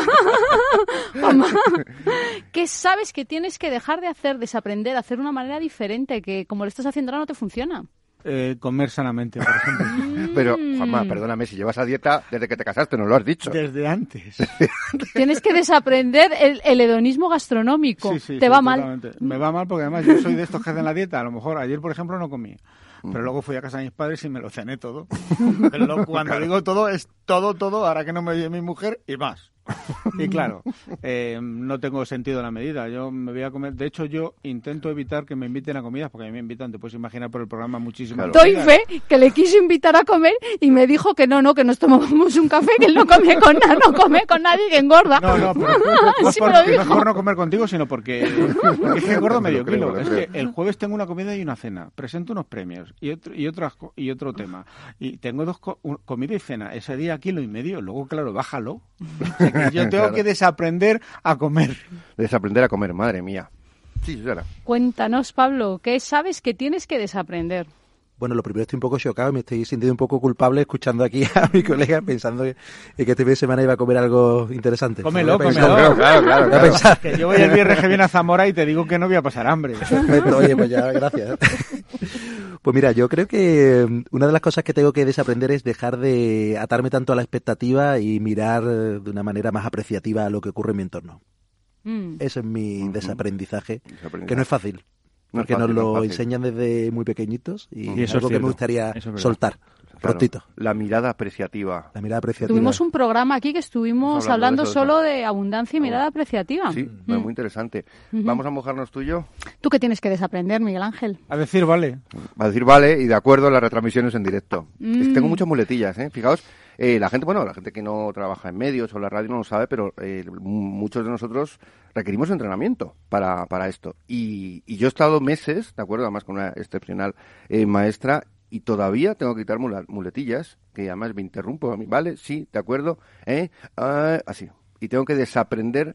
¿qué sabes que tienes que dejar de hacer, desaprender, hacer de una manera diferente, que como lo estás haciendo ahora no te funciona? Comer sanamente, por ejemplo. Pero, Juanma, perdóname, si llevas a dieta desde que te casaste, no lo has dicho. Desde antes. Tienes que desaprender el hedonismo gastronómico. Sí, ¿Te va mal? Me va mal porque además yo soy de estos que hacen la dieta. A lo mejor ayer, por ejemplo, no comí. Pero luego fui a casa de mis padres y me lo cené todo. Pero cuando digo todo, es todo, ahora que no me oye mi mujer, y más. Y claro, no tengo sentido en la medida. Yo me voy a comer. De hecho, yo intento evitar que me inviten a comidas, porque a mí me invitan, te puedes imaginar por el programa, muchísimas Doy fe que le quiso invitar a comer y me dijo que no, que nos tomamos un café, que él no come con nadie, que engorda. No, pero sí no es por no comer contigo, sino porque es que engordo medio kilo. Es que el jueves tengo una comida y una cena, presento unos premios y otro tema. Y tengo 2 comida y cena. Ese día 1,5 kilos, luego, claro, bájalo. Yo tengo que desaprender a comer. Desaprender a comer, madre mía. Sí, Susana. Cuéntanos, Pablo, ¿qué sabes que tienes que desaprender? Bueno, lo primero, estoy un poco chocado, me estoy sintiendo un poco culpable escuchando aquí a mi colega pensando que este fin de semana iba a comer algo interesante. Cómelo. Claro. Que yo voy el viernes que viene a Zamora y te digo que no voy a pasar hambre. Perfecto, oye, pues ya, gracias. Pues mira, yo creo que una de las cosas que tengo que desaprender es dejar de atarme tanto a la expectativa y mirar de una manera más apreciativa a lo que ocurre en mi entorno. Ese es mi desaprendizaje, que no es fácil. Porque nos lo enseñan desde muy pequeñitos y es algo que me gustaría soltar prontito. La mirada apreciativa. Tuvimos un programa aquí que estuvimos hablando solo de abundancia y mirada apreciativa. Sí, muy interesante. ¿Vamos a mojarnos tú y yo? ¿Tú qué tienes que desaprender, Miguel Ángel? A decir vale. Y de acuerdo a las retransmisiones en directo. Tengo muchas muletillas, Fijaos. La gente que no trabaja en medios o la radio no lo sabe, pero muchos de nosotros requerimos entrenamiento para esto. Y yo he estado meses, ¿de acuerdo? Además con una excepcional maestra, y todavía tengo que quitar muletillas, que además me interrumpo a mí, ¿vale? Sí, ¿de acuerdo? Así. Y tengo que desaprender.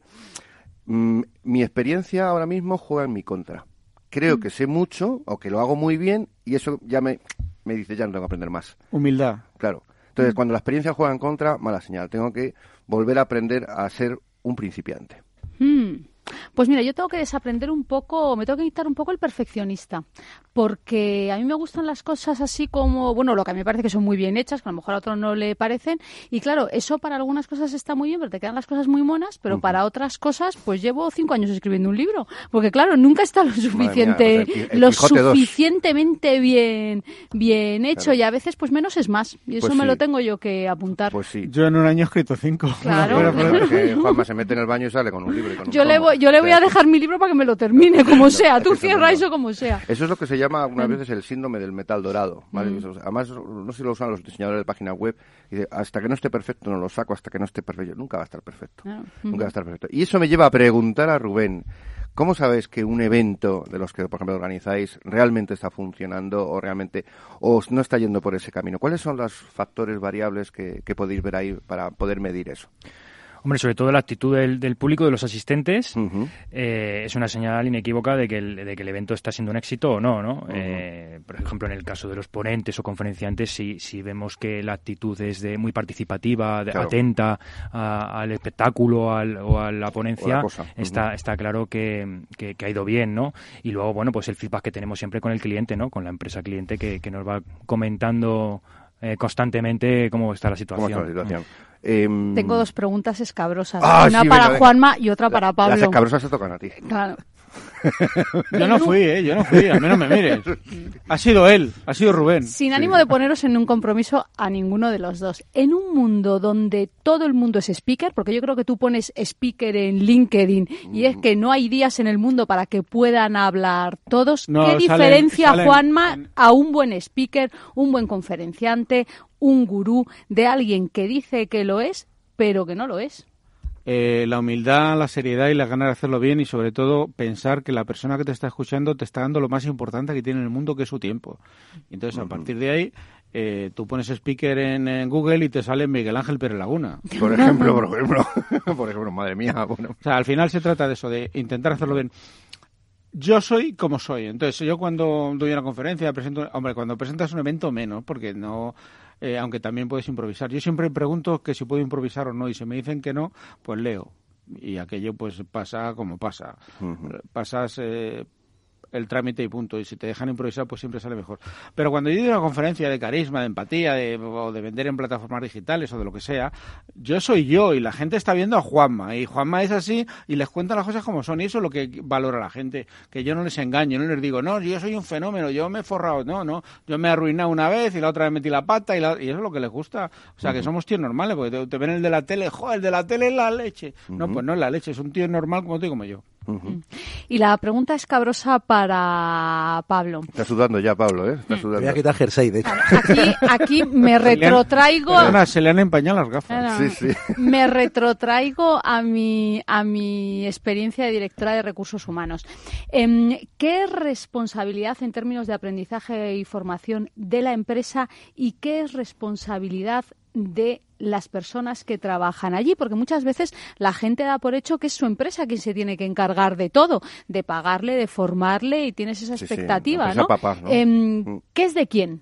Mi experiencia ahora mismo juega en mi contra. Creo que sé mucho, o que lo hago muy bien, y eso ya me dice, ya no tengo que aprender más. Humildad. Claro. Entonces, cuando la experiencia juega en contra, mala señal. Tengo que volver a aprender a ser un principiante. Pues mira, yo tengo que desaprender un poco, me tengo que quitar un poco el perfeccionista, porque a mí me gustan las cosas así como, bueno, lo que a mí me parece que son muy bien hechas, que a lo mejor a otro no le parecen, y claro, eso para algunas cosas está muy bien, pero te quedan las cosas muy monas, pero para otras cosas, pues llevo 5 años escribiendo un libro, porque claro, nunca está lo suficientemente bien hecho, y a veces pues menos es más, y eso me lo tengo yo que apuntar. Pues sí. Yo en un año he escrito 5. Claro. Que Juanma se mete en el baño y sale con un libro. Y con yo le voy a dejar mi libro para que me lo termine, como sea. Tú cierra eso como sea. Eso es lo que se llama algunas veces el síndrome del metal dorado, ¿vale? Además, no sé si lo usan los diseñadores de páginas web. Y dice, hasta que no esté perfecto no lo saco, hasta que no esté perfecto. Nunca va a estar perfecto. Nunca va a estar perfecto. Y eso me lleva a preguntar a Rubén, ¿cómo sabes que un evento de los que, por ejemplo, organizáis realmente está funcionando o realmente no está yendo por ese camino? ¿Cuáles son los factores variables que podéis ver ahí para poder medir eso? Hombre, sobre todo la actitud del público, de los asistentes, es una señal inequívoca de que el evento está siendo un éxito o no, ¿no? Por ejemplo, en el caso de los ponentes o conferenciantes, si vemos que la actitud es muy participativa, atenta al espectáculo o a la ponencia, está claro que ha ido bien, ¿no? Y luego, bueno, pues el feedback que tenemos siempre con el cliente, ¿no? Con la empresa cliente que nos va comentando constantemente cómo está la situación. Tengo 2 preguntas escabrosas. Una para Juanma y otra para Pablo. Las escabrosas se tocan a ti. Claro. Yo no fui, a mí no me mires. Ha sido él, ha sido Rubén. Sin ánimo de poneros en un compromiso a ninguno de los dos. En un mundo donde todo el mundo es speaker, porque yo creo que tú pones speaker en LinkedIn y es que no hay días en el mundo para que puedan hablar todos. ¿Qué diferencia, Juanma, a un buen speaker, un buen conferenciante, un gurú, de alguien que dice que lo es, pero que no lo es? La humildad, la seriedad y la ganas de hacerlo bien, y sobre todo pensar que la persona que te está escuchando te está dando lo más importante que tiene en el mundo, que es su tiempo. Entonces, a partir de ahí, tú pones speaker en Google y te sale Miguel Ángel Pérez Laguna. Por ejemplo, madre mía. Bueno. O sea, al final se trata de eso, de intentar hacerlo bien. Yo soy como soy. Entonces, yo cuando doy una conferencia, cuando presentas un evento menos, porque no... aunque también puedes improvisar. Yo siempre pregunto que si puedo improvisar o no, y si me dicen que no, pues leo. Y aquello pues pasa como pasa. Pasas el trámite y punto. Y si te dejan improvisar, pues siempre sale mejor. Pero cuando yo doy una conferencia de carisma, de empatía, o de vender en plataformas digitales o de lo que sea, yo soy yo y la gente está viendo a Juanma. Y Juanma es así y les cuenta las cosas como son. Y eso es lo que valora la gente. Que yo no les engaño, no les digo, no, yo soy un fenómeno, yo me he forrado. No, yo me he arruinado una vez y la otra vez metí la pata y eso es lo que les gusta. O sea, que somos tíos normales, porque te ven el de la tele, el de la tele es la leche. No, pues no es la leche, es un tío normal como tú y como yo. Y la pregunta escabrosa para Pablo. Está sudando ya, Pablo, ¿eh? Está sudando. Voy a quitar jersey, de hecho. Aquí me retrotraigo... Se le han empañado las gafas. Sí. Me retrotraigo a mi experiencia de directora de recursos humanos. ¿Qué es responsabilidad en términos de aprendizaje y formación de la empresa y qué es responsabilidad de las personas que trabajan allí? Porque muchas veces la gente da por hecho que es su empresa quien se tiene que encargar de todo, de pagarle, de formarle, y tienes esa expectativa, ¿no? Papás, ¿no? ¿Qué es de quién?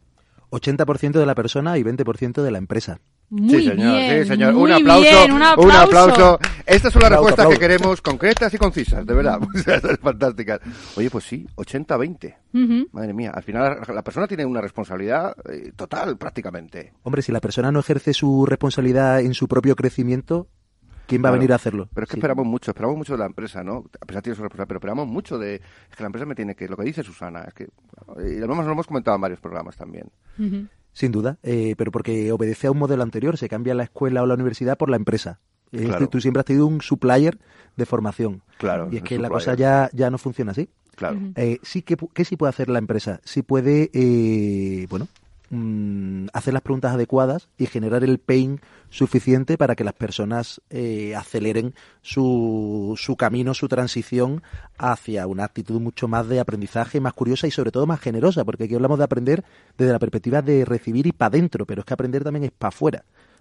80% de la persona y 20% de la empresa. Muy bien, sí, señor. Muy un aplauso, bien, un aplauso. Estas son las respuestas que queremos, concretas y concisas, de verdad. Fantásticas. Oye, pues sí, 80-20. Madre mía, al final la persona tiene una responsabilidad total, prácticamente. Hombre, si la persona no ejerce su responsabilidad en su propio crecimiento, ¿quién va a venir a hacerlo? Pero es que esperamos mucho de la empresa, ¿no? A pesar de tiene su responsabilidad, pero esperamos mucho es que la empresa me tiene que, lo que dice Susana, es que, y lo hemos comentado en varios programas también. Sin duda, pero porque obedece a un modelo anterior, se cambia la escuela o la universidad por la empresa. Claro. Tú siempre has tenido un supplier de formación. Claro. Y es que la cosa ya no funciona así. Claro. ¿Qué sí puede hacer la empresa? Sí puede, hacer las preguntas adecuadas y generar el pain suficiente para que las personas aceleren su camino, su transición hacia una actitud mucho más de aprendizaje, más curiosa y sobre todo más generosa, porque aquí hablamos de aprender desde la perspectiva de recibir y para adentro, pero es que aprender también es para afuera,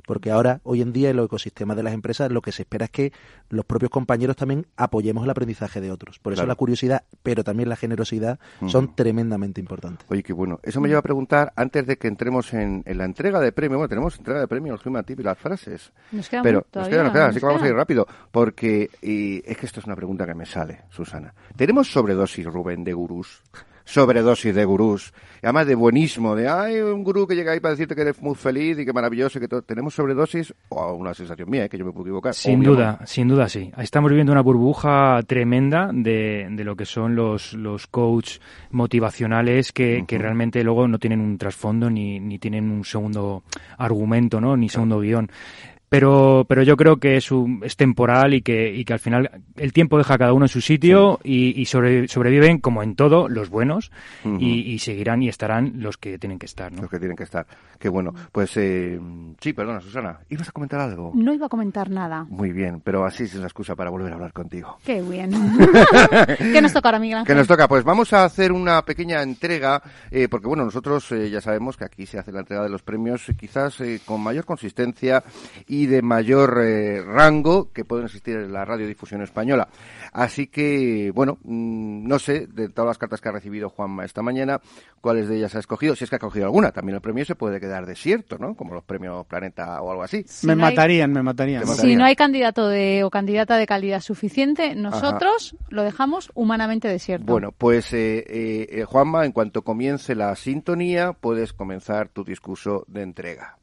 porque ahora, hoy en día, en los ecosistemas de las empresas, lo que se espera es que los propios compañeros también apoyemos el aprendizaje de otros. Por eso la curiosidad, pero también la generosidad son tremendamente importantes. Oye, qué bueno. Eso me lleva a preguntar, antes de que entremos en la entrega de premio, bueno, tenemos entrega de premio, el Human Tip y las frases. Nos queda así que vamos a ir rápido, porque es que esto es una pregunta que me sale, Susana. ¿Tenemos sobredosis, Rubén, de gurús? Sobredosis de gurús, y además de buenismo, de hay un gurú que llega ahí para decirte que eres muy feliz y que maravilloso, que todo. ¿Tenemos sobredosis? O una sensación mía, que yo me puedo equivocar. Sin duda sí. Estamos viviendo una burbuja tremenda de lo que son los coach motivacionales que realmente luego no tienen un trasfondo ni tienen un segundo argumento, ¿no? Ni segundo guión. Pero yo creo que es temporal y que al final el tiempo deja a cada uno en su sitio y sobreviven, como en todo, los buenos y seguirán y estarán los que tienen que estar, ¿no? Los que tienen que estar. Qué bueno. Pues sí, perdona, Susana, ¿ibas a comentar algo? No iba a comentar nada. Muy bien, pero así es la excusa para volver a hablar contigo. Qué bien. ¿Qué nos toca ahora, Miguel Ángel? ¿Qué nos toca? Pues vamos a hacer una pequeña entrega, porque bueno, nosotros ya sabemos que aquí se hace la entrega de los premios quizás con mayor consistencia y de mayor rango que pueden existir en la radiodifusión española. Así que, bueno, no sé, de todas las cartas que ha recibido Juanma esta mañana, cuáles de ellas ha escogido, si es que ha cogido alguna. También el premio se puede quedar desierto, ¿no? Como los premios Planeta o algo así. Me matarían. Si no hay candidato o candidata de calidad suficiente, nosotros lo dejamos humanamente desierto. Bueno, pues Juanma, en cuanto comience la sintonía, puedes comenzar tu discurso de entrega.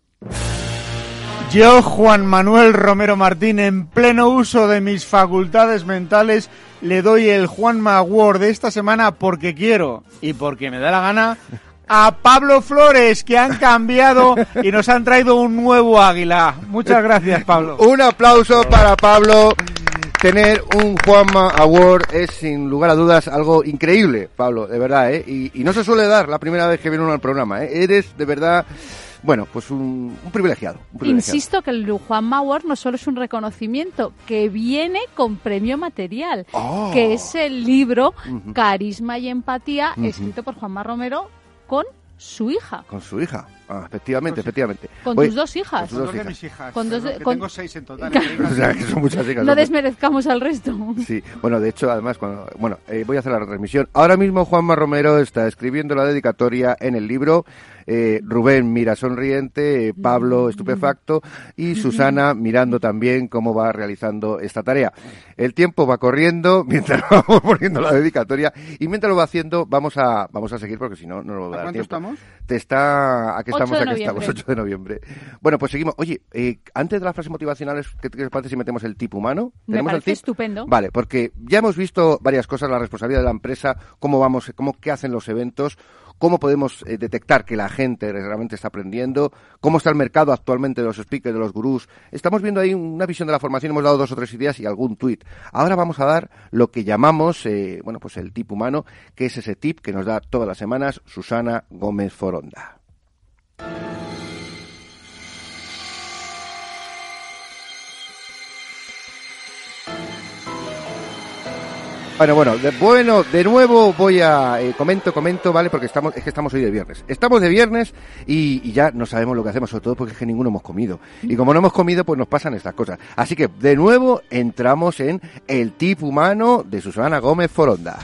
Yo, Juan Manuel Romero Martín, en pleno uso de mis facultades mentales, le doy el Juanma Award de esta semana porque quiero y porque me da la gana a Pablo Flores, que han cambiado y nos han traído un nuevo águila. Muchas gracias, Pablo. Un aplauso para Pablo. Tener un Juanma Award es, sin lugar a dudas, algo increíble, Pablo, de verdad, ¿eh? Y no se suele dar la primera vez que viene uno al programa, ¿eh? Eres, de verdad... Bueno, pues un privilegiado. Insisto que el Juanma Award no solo es un reconocimiento, que viene con premio material, que es el libro Carisma y Empatía, escrito por Juanma Romero con su hija. Con su hija. Efectivamente. Con tus dos hijas. Con dos de mis hijas. Tengo 6 en total. O sea, que son muchas hijas. No desmerezcamos al resto. Sí, bueno, de hecho, además, voy a hacer la retransmisión. Ahora mismo Juanma Romero está escribiendo la dedicatoria en el libro. Rubén mira sonriente, Pablo estupefacto y Susana mirando también cómo va realizando esta tarea. El tiempo va corriendo mientras vamos poniendo la dedicatoria y mientras lo va haciendo vamos a seguir porque si no no nos va a dar tiempo. ¿Cuánto estamos? Aquí estamos, 8 de noviembre. Bueno, pues seguimos. Oye, antes de las frases motivacionales, ¿qué te parece si metemos el tip humano? Me parece estupendo. Vale, porque ya hemos visto varias cosas, la responsabilidad de la empresa, qué hacen los eventos, cómo podemos detectar que la gente realmente está aprendiendo, cómo está el mercado actualmente de los speakers, de los gurús. Estamos viendo ahí una visión de la formación, hemos dado 2 o 3 ideas y algún tuit. Ahora vamos a dar lo que llamamos, pues el tip humano, que es ese tip que nos da todas las semanas Susana Gómez Foronda. Bueno, de nuevo voy a comento, ¿vale? Porque estamos hoy de viernes. Estamos de viernes y ya no sabemos lo que hacemos, sobre todo porque es que ninguno hemos comido. Y como no hemos comido, pues nos pasan estas cosas. Así que, de nuevo, entramos en el tip humano de Susana Gómez Foronda.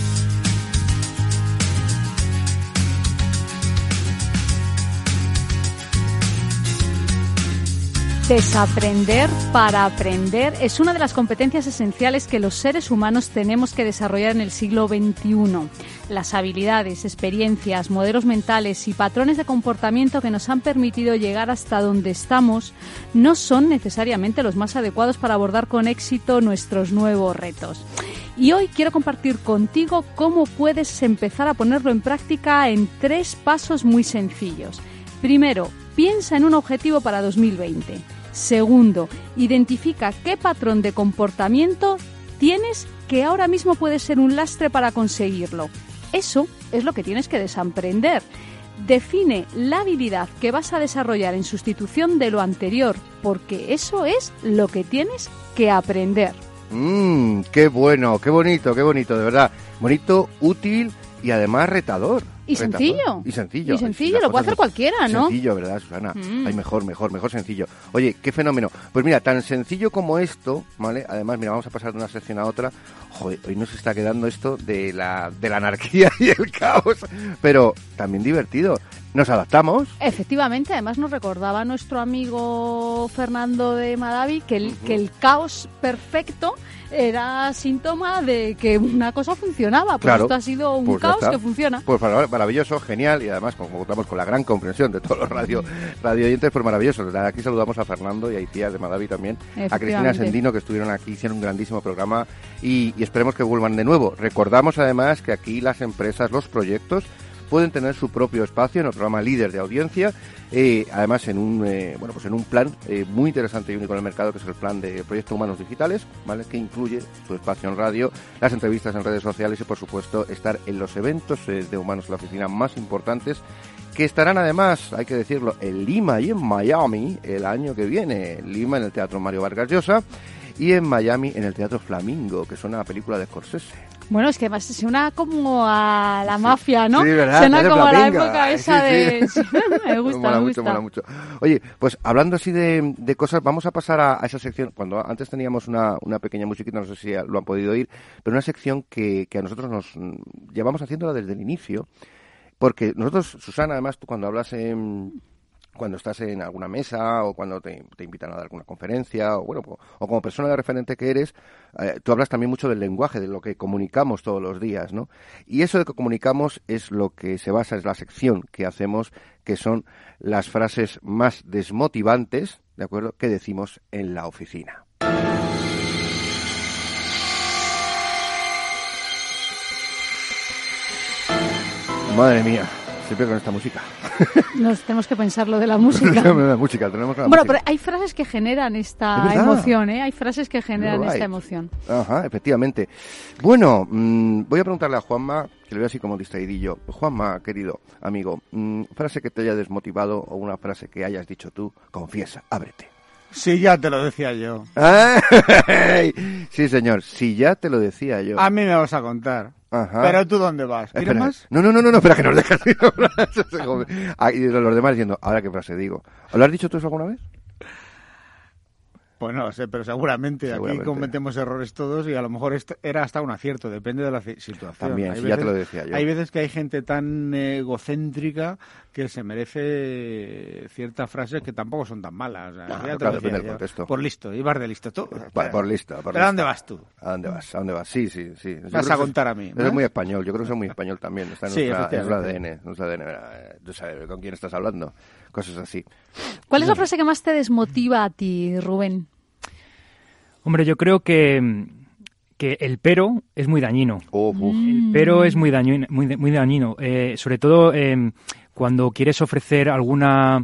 Desaprender para aprender es una de las competencias esenciales que los seres humanos tenemos que desarrollar en el siglo XXI. Las habilidades, experiencias, modelos mentales y patrones de comportamiento que nos han permitido llegar hasta donde estamos no son necesariamente los más adecuados para abordar con éxito nuestros nuevos retos. Y hoy quiero compartir contigo cómo puedes empezar a ponerlo en práctica en 3 pasos muy sencillos. Primero, piensa en un objetivo para 2020. Segundo, identifica qué patrón de comportamiento tienes que ahora mismo puede ser un lastre para conseguirlo. Eso es lo que tienes que desaprender. Define la habilidad que vas a desarrollar en sustitución de lo anterior, porque eso es lo que tienes que aprender. Qué bueno, qué bonito, de verdad. Bonito, útil y además retador. Y sencillo. Y sencillo. Y sencillo, lo puede hacer cualquiera, ¿no? Sencillo, ¿verdad, Susana? Ay, mejor sencillo. Oye, qué fenómeno. Pues mira, tan sencillo como esto, ¿vale? Además, mira, vamos a pasar de una sección a otra. Joder, hoy nos está quedando esto de la anarquía y el caos, pero también divertido. Nos adaptamos. Efectivamente, además nos recordaba nuestro amigo Fernando de Madavi que el caos perfecto era síntoma de que una cosa funcionaba. Pues claro, esto ha sido un caos que funciona. Pues maravilloso, genial, y además como contamos con la gran comprensión de todos los radio oyentes, pues maravilloso. Desde aquí saludamos a Fernando y a Icías de Madavi también, a Cristina Sendino, que estuvieron aquí, hicieron un grandísimo programa y esperemos que vuelvan de nuevo. Recordamos además que aquí las empresas, los proyectos pueden tener su propio espacio en el programa Líder de Audiencia, además en un plan muy interesante y único en el mercado, que es el plan de Proyecto Humanos Digitales, ¿vale? Que incluye su espacio en radio, las entrevistas en redes sociales y por supuesto estar en los eventos de Humanos en la Oficina más importantes, que estarán además, hay que decirlo, en Lima y en Miami el año que viene. En Lima en el Teatro Mario Vargas Llosa y en Miami en el Teatro Flamingo, que suena a película de Scorsese. Bueno, es que además suena como a la mafia, ¿no? Sí, ¿verdad? Suena como a la época esa de... Sí. Me gusta. Mola mucho. Oye, pues hablando así de cosas, vamos a pasar a esa sección. Cuando antes teníamos una pequeña musiquita, no sé si lo han podido oír, pero una sección que a nosotros nos llevamos haciéndola desde el inicio, porque nosotros, Susana, además, tú cuando hablas cuando estás en alguna mesa o cuando te invitan a dar alguna conferencia o como persona de referente que eres, tú hablas también mucho del lenguaje, de lo que comunicamos todos los días, ¿no? Y eso de que comunicamos es lo que se basa, es la sección que hacemos, que son las frases más desmotivantes, ¿de acuerdo?, que decimos en la oficina. Madre mía, siempre con esta música. Nos tenemos que pensar lo de la música. Bueno, pero hay frases que generan esta emoción, ¿eh? Hay frases que generan esta emoción. Ajá, efectivamente. Bueno, voy a preguntarle a Juanma, que le veo así como distraidillo. Juanma, querido amigo, frase que te haya desmotivado o una frase que hayas dicho tú, confiesa, ábrete. Sí, ya te lo decía yo. Sí, señor, sí, ya te lo decía yo. A mí me vas a contar. Ajá. ¿Pero tú dónde vas? ¿Quieres más? No, espera que nos dejas decir y los demás diciendo, ¿ahora qué frase digo? ¿Lo has dicho tú eso alguna vez? Pues no sé, pero seguramente aquí cometemos errores todos y a lo mejor era hasta un acierto, depende de la situación. También, ya te lo decía yo. Hay veces que hay gente tan egocéntrica que se merece ciertas frases que tampoco son tan malas. O sea, claro, depende del contexto. Por listo, ibas de listo tú. Por listo. ¿Pero a dónde vas tú? ¿A dónde vas? Sí. Vas a contar a mí. Eso es muy español, yo creo que es muy español también. Está en nuestro ADN. Tú sabes con quién estás hablando. Cosas así. ¿Cuál es la frase que más te desmotiva a ti, Rubén? Hombre, yo creo que el pero es muy dañino. El pero es muy dañino. Sobre todo cuando quieres ofrecer alguna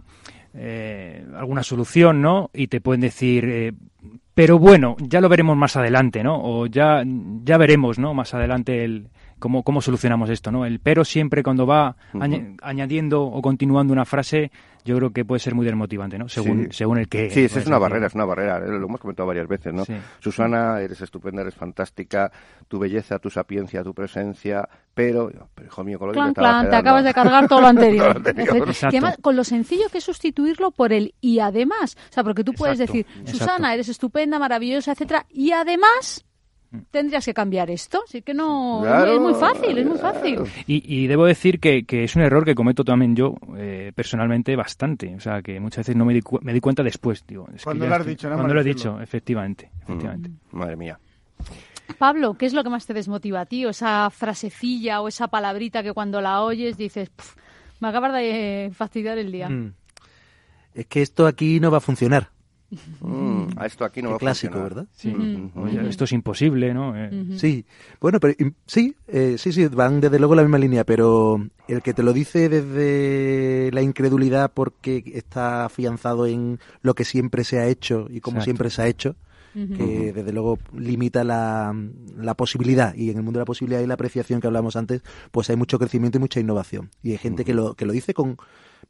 solución, ¿no? Y te pueden decir, pero bueno, ya lo veremos más adelante, ¿no? O ya veremos, ¿no? Más adelante cómo solucionamos esto, ¿no? El pero siempre cuando va añadiendo o continuando una frase, yo creo que puede ser muy desmotivante, ¿no? Según el que... Sí, es una barrera, lo hemos comentado varias veces, ¿no? Sí. Susana, eres estupenda, eres fantástica, tu belleza, tu sapiencia, tu presencia, pero hijo mío, con lo que te acabas de cargar todo lo anterior. Exacto. Con lo sencillo que es sustituirlo por el y además. O sea, porque tú puedes decir, Susana, eres estupenda, maravillosa, etcétera, y además... tendrías que cambiar esto, así que no, claro, es muy fácil. Y debo decir que es un error que cometo también yo personalmente bastante, o sea, que muchas veces no me di cuenta después, digo. Cuando lo has dicho, ¿no? Cuando lo he dicho, efectivamente. Madre mía. Pablo, ¿qué es lo que más te desmotiva a ti? O esa frasecilla o esa palabrita que cuando la oyes dices, me acabas de fastidiar el día. Es que esto aquí no va a funcionar. Esto aquí no va a clásico, funcionar. ¿verdad? Sí. Oye, esto es imposible, ¿no? Sí, bueno, pero sí, van desde luego la misma línea, pero el que te lo dice desde la incredulidad porque está afianzado en lo que siempre se ha hecho y como siempre se ha hecho, que desde luego limita la posibilidad, y en el mundo de la posibilidad y la apreciación que hablamos antes, pues hay mucho crecimiento y mucha innovación, y hay gente que lo dice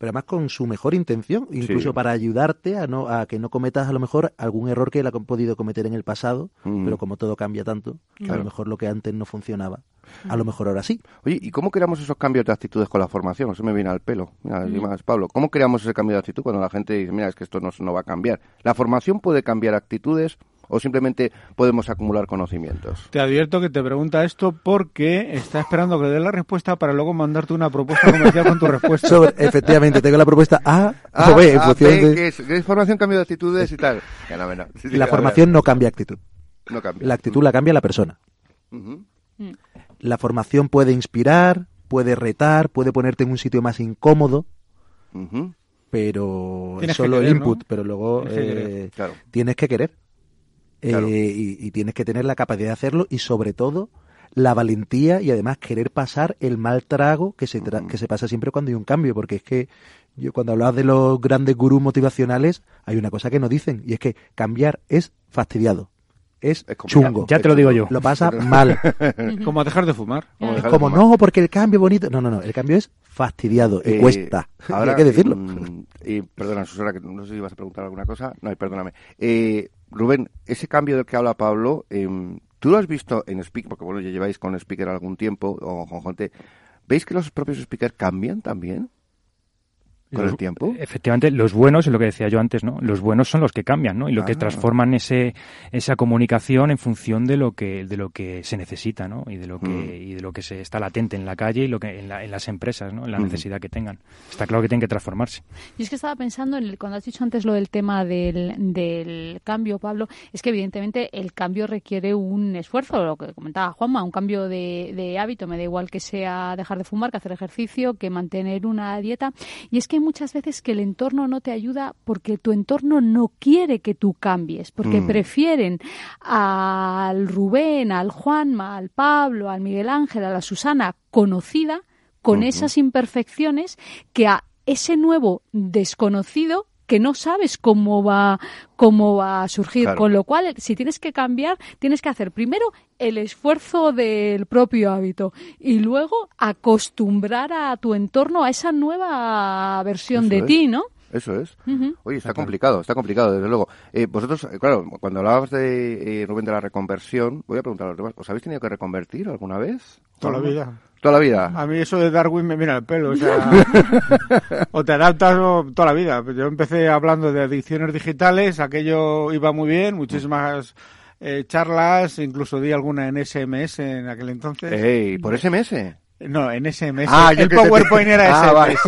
pero además con su mejor intención, incluso para ayudarte a que no cometas a lo mejor algún error que él ha podido cometer en el pasado, pero como todo cambia tanto, a lo mejor lo que antes no funcionaba, a lo mejor ahora sí. Oye, ¿y cómo creamos esos cambios de actitudes con la formación? Eso me viene al pelo. Mira, más, Pablo, ¿cómo creamos ese cambio de actitud cuando la gente dice, mira, es que esto no va a cambiar? ¿La formación puede cambiar actitudes o simplemente podemos acumular conocimientos? Te advierto que te pregunta esto porque está esperando que le dé la respuesta para luego mandarte una propuesta comercial con tu respuesta. Efectivamente, tengo la propuesta A o B en función de... ¿Qué es formación, cambio de actitudes y tal? La formación no cambia actitud. No cambia. La actitud la cambia la persona. La formación puede inspirar, puede retar, puede ponerte en un sitio más incómodo, pero es solo el input, ¿no? Pero luego tienes que querer. Y tienes que tener la capacidad de hacerlo y sobre todo la valentía y además querer pasar el mal trago que se pasa siempre cuando hay un cambio, porque es que yo cuando hablabas de los grandes gurús motivacionales hay una cosa que no dicen y es que cambiar es fastidiado. Es chungo. Ya te lo digo yo. Lo pasa mal. Como dejar de fumar. Como no, porque el cambio es bonito. No. El cambio es fastidiado y cuesta. Ahora, hay que decirlo. Perdona, Susana, que no sé si ibas a preguntar alguna cosa. No, perdóname. Rubén, ese cambio del que habla Pablo, ¿tú lo has visto en Speaker? Porque bueno, ya lleváis con Speaker algún tiempo, o con gente. ¿Veis que los propios Speakers cambian también? ¿Con el tiempo? Efectivamente, los buenos, es lo que decía yo antes, ¿no? Los buenos son los que cambian, ¿no? Y lo que transforman esa comunicación en función de lo que se necesita, ¿no? Y de lo que se está latente en la calle y lo que en las empresas, ¿no? En la necesidad que tengan. Está claro que tienen que transformarse. Yo es que estaba pensando cuando has dicho antes lo del tema del cambio, Pablo, es que evidentemente el cambio requiere un esfuerzo, lo que comentaba Juanma, un cambio de hábito, me da igual que sea dejar de fumar, que hacer ejercicio, que mantener una dieta, y es que muchas veces que el entorno no te ayuda porque tu entorno no quiere que tú cambies, porque prefieren al Rubén, al Juanma, al Pablo, al Miguel Ángel, a la Susana conocida con esas imperfecciones que a ese nuevo desconocido que no sabes cómo va a surgir, claro. Con lo cual, si tienes que cambiar, tienes que hacer primero el esfuerzo del propio hábito y luego acostumbrar a tu entorno a esa nueva versión de ti, ¿no? Eso es. Oye, está complicado, desde luego. Vosotros, claro, cuando hablabas de Rubén de la reconversión, voy a preguntar a los demás, ¿os habéis tenido que reconvertir alguna vez? Toda la vida. Toda la vida. A mí eso de Darwin me mira el pelo, o sea, o te adaptas toda la vida. Yo empecé hablando de adicciones digitales, aquello iba muy bien, muchísimas charlas, incluso di alguna en SMS en aquel entonces. ¡Ey! ¿Por SMS? No, en SMS. El PowerPoint era SMS.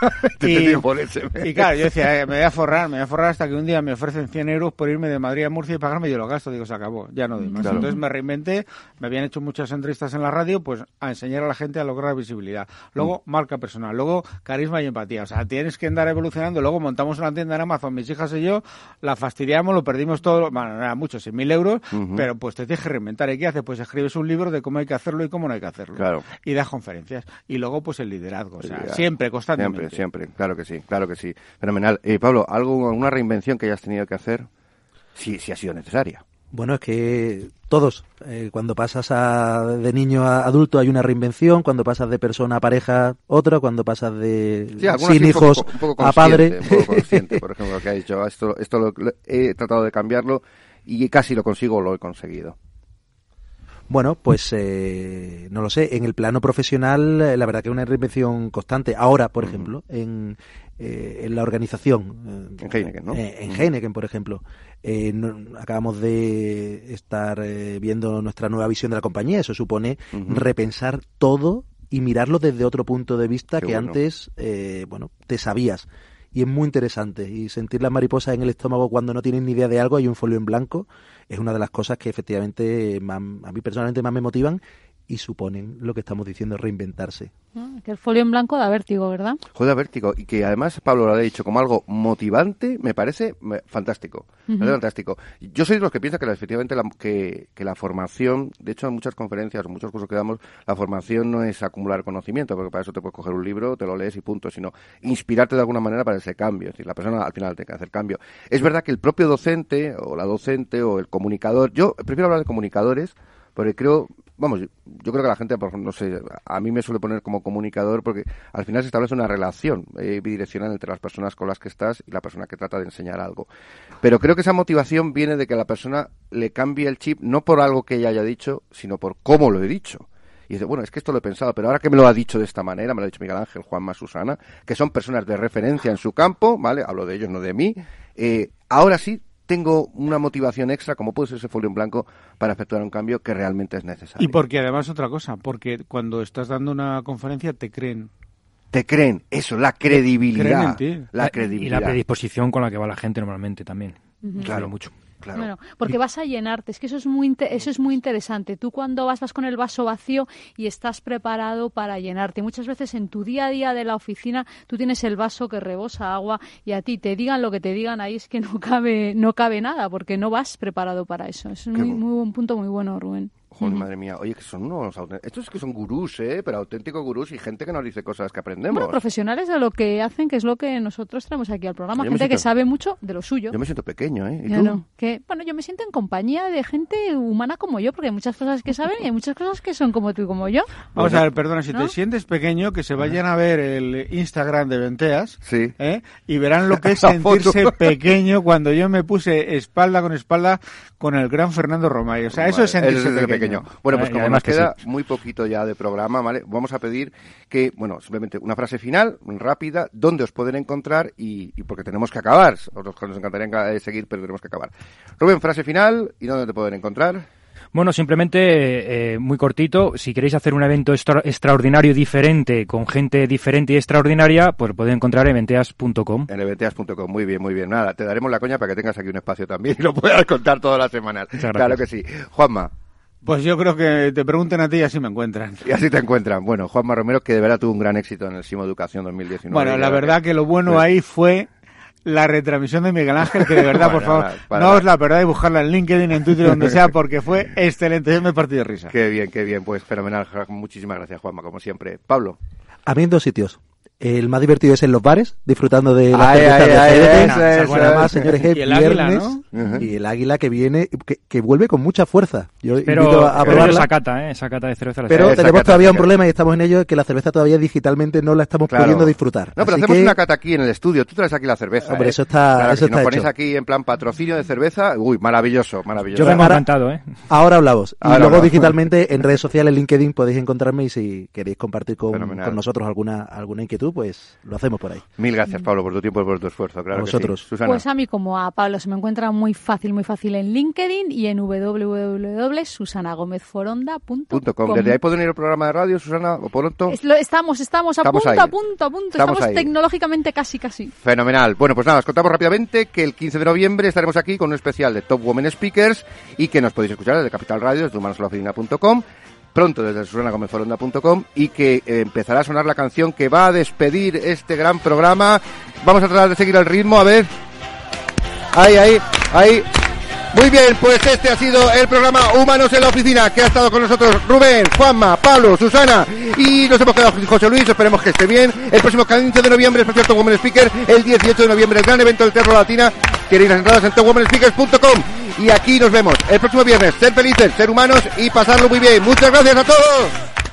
Y claro, yo decía, me voy a forrar hasta que un día me ofrecen 100 euros por irme de Madrid a Murcia y pagarme yo los gastos. Digo, se acabó, ya no doy más. Claro. Entonces me reinventé, me habían hecho muchas entrevistas en la radio, pues a enseñar a la gente a lograr visibilidad. Luego, marca personal. Luego, carisma y empatía. O sea, tienes que andar evolucionando. Luego montamos una tienda en Amazon, mis hijas y yo, la fastidiamos, lo perdimos todo, bueno, no era mucho, 6.000 euros, pero pues te tienes que reinventar. ¿Y qué haces? Pues escribes un libro de cómo hay que hacerlo y cómo no hay que hacerlo. Claro. Y das conferencias. Y luego, pues el liderazgo. O sea, siempre, constantemente. Siempre. Claro que sí. Fenomenal. Pablo, ¿alguna reinvención que hayas tenido que hacer? Sí ha sido necesaria. Bueno, es que todos, cuando pasas de niño a adulto hay una reinvención, cuando pasas de persona a pareja otra, cuando pasas de sin hijos un poco a padre. Un poco consciente, por ejemplo, lo que ha dicho. Esto lo he tratado de cambiarlo y casi lo consigo, lo he conseguido. Bueno, pues no lo sé. En el plano profesional, la verdad que es una reinvención constante. Ahora, por ejemplo, en la organización. En Heineken, ¿no? En Heineken, por ejemplo. Acabamos de estar viendo nuestra nueva visión de la compañía. Eso supone repensar todo y mirarlo desde otro punto de vista que antes, te sabías. Y es muy interesante. Y sentir las mariposas en el estómago cuando no tienes ni idea de algo, hay un folio en blanco, es una de las cosas que efectivamente a mí personalmente más me motivan y suponen lo que estamos diciendo, reinventarse. Que el folio en blanco da vértigo, ¿verdad? Da vértigo. Y que además Pablo lo ha dicho como algo motivante, me parece fantástico. Fantástico. Yo soy de los que piensa que efectivamente que la formación, de hecho en muchas conferencias o muchos cursos que damos, la formación no es acumular conocimiento, porque para eso te puedes coger un libro, te lo lees y punto, sino inspirarte de alguna manera para ese cambio. Es decir, la persona al final tiene que hacer cambio. Es verdad que el propio docente o la docente o el comunicador, yo prefiero hablar de comunicadores, Porque creo, vamos, yo creo que la gente, no sé, a mí me suele poner como comunicador porque al final se establece una relación bidireccional entre las personas con las que estás y la persona que trata de enseñar algo. Pero creo que esa motivación viene de que a la persona le cambie el chip, no por algo que ella haya dicho, sino por cómo lo he dicho. Y dice, bueno, es que esto lo he pensado, pero ahora que me lo ha dicho de esta manera, me lo ha dicho Miguel Ángel, Juanma, Susana, que son personas de referencia en su campo, ¿vale? Hablo de ellos, no de mí. Ahora sí tengo una motivación extra, como puede ser ese folio en blanco, para efectuar un cambio que realmente es necesario. Y porque además otra cosa, porque cuando estás dando una conferencia te creen. Te creen, eso, la credibilidad. Creen en ti. La credibilidad. Y la predisposición con la que va la gente normalmente también. Claro, mucho. Claro. Bueno, porque vas a llenarte, es que eso es muy interesante. Tú cuando vas con el vaso vacío y estás preparado para llenarte. Muchas veces en tu día a día de la oficina tú tienes el vaso que rebosa agua y a ti te digan lo que te digan, ahí es que no cabe nada porque no vas preparado para eso. Es un muy punto muy bueno, Rubén. Joder, madre mía. Oye, que son unos estos es que son gurús, pero auténticos gurús y gente que nos dice cosas que aprendemos. Bueno, profesionales de lo que hacen, que es lo que nosotros traemos aquí al programa. Gente que sabe mucho de lo suyo. Yo me siento pequeño, ¿Y yo tú? No. Bueno, yo me siento en compañía de gente humana como yo, porque hay muchas cosas que saben y hay muchas cosas que son como tú y como yo. Vamos a ver, perdona, si te sientes pequeño, que se vayan a ver el Instagram de Venteas, sí. Y verán lo que es sentirse pequeño cuando yo me puse espalda con el gran Fernando Romay. O sea, eso es sentirse pequeño. Bueno, pues como nos queda muy poquito ya de programa, ¿vale? Vamos a pedir que, simplemente una frase final, rápida, dónde os pueden encontrar y porque tenemos que acabar. Nos encantaría seguir, pero tenemos que acabar. Rubén, frase final y dónde te pueden encontrar. Bueno, simplemente, muy cortito, si queréis hacer un evento extraordinario diferente, con gente diferente y extraordinaria, pues lo podéis encontrar en eventeas.com. En eventeas.com, muy bien, muy bien. Nada, te daremos la coña para que tengas aquí un espacio también y lo puedas contar todas las semanas. Claro que sí. Juanma. Pues yo creo que te pregunten a ti y así me encuentran. Y así te encuentran. Bueno, Juanma Romero, que de verdad tuvo un gran éxito en el Simo Educación 2019. Bueno, la verdad que lo bueno ahí fue la retransmisión de Miguel Ángel, que de verdad, por favor, no os la perdáis, buscarla en LinkedIn, en Twitter, donde sea, porque fue excelente. Yo me partí de risa. Qué bien, pues fenomenal. Muchísimas gracias, Juanma, como siempre. Pablo. A mí en 2 sitios. El más divertido es en los bares, disfrutando de la cerveza de señores, es viernes, águila, ¿no? Y el águila que viene, que vuelve con mucha fuerza. Yo invito a probarla. Esa cata de cerveza. Pero tenemos todavía un problema y estamos en ello, que la cerveza todavía digitalmente no la estamos pudiendo disfrutar. No, pero así hacemos una cata aquí en el estudio. Tú traes aquí la cerveza. Hombre, eso está si nos ponéis hecho. aquí en plan patrocinio de cerveza, maravilloso. Yo me he encantado, Ahora hablamos. Y luego digitalmente en redes sociales, LinkedIn, podéis encontrarme y si queréis compartir con nosotros alguna inquietud, pues lo hacemos por ahí. Mil gracias, Pablo, por tu tiempo y por tu esfuerzo. Claro, a vosotros. Que sí. Susana. Pues a mí, como a Pablo, se me encuentra muy fácil en LinkedIn y en www.susanagomezforonda.com. ¿Desde ahí pueden ir al programa de radio, Susana, o pronto? Estamos a punto. Estamos tecnológicamente casi. Fenomenal. Bueno, pues nada, os contamos rápidamente que el 15 de noviembre estaremos aquí con un especial de Top Women Speakers y que nos podéis escuchar desde Capital Radio, desde humanosolaoficina.com, pronto desde susanagomezforonda.com y que empezará a sonar la canción que va a despedir este gran programa. Vamos a tratar de seguir el ritmo, a ver. Ahí. Muy bien, pues este ha sido el programa Humanos en la Oficina, que ha estado con nosotros Rubén, Juanma, Pablo, Susana y nos hemos quedado con José Luis. Esperemos que esté bien. El próximo 15 de noviembre es por cierto Women Speaker, el 18 de noviembre el gran evento del Terro Latina. Tenéis las entradas en topwomenspeakers.com y aquí nos vemos el próximo viernes. Ser felices, ser humanos y pasarlo muy bien. Muchas gracias a todos.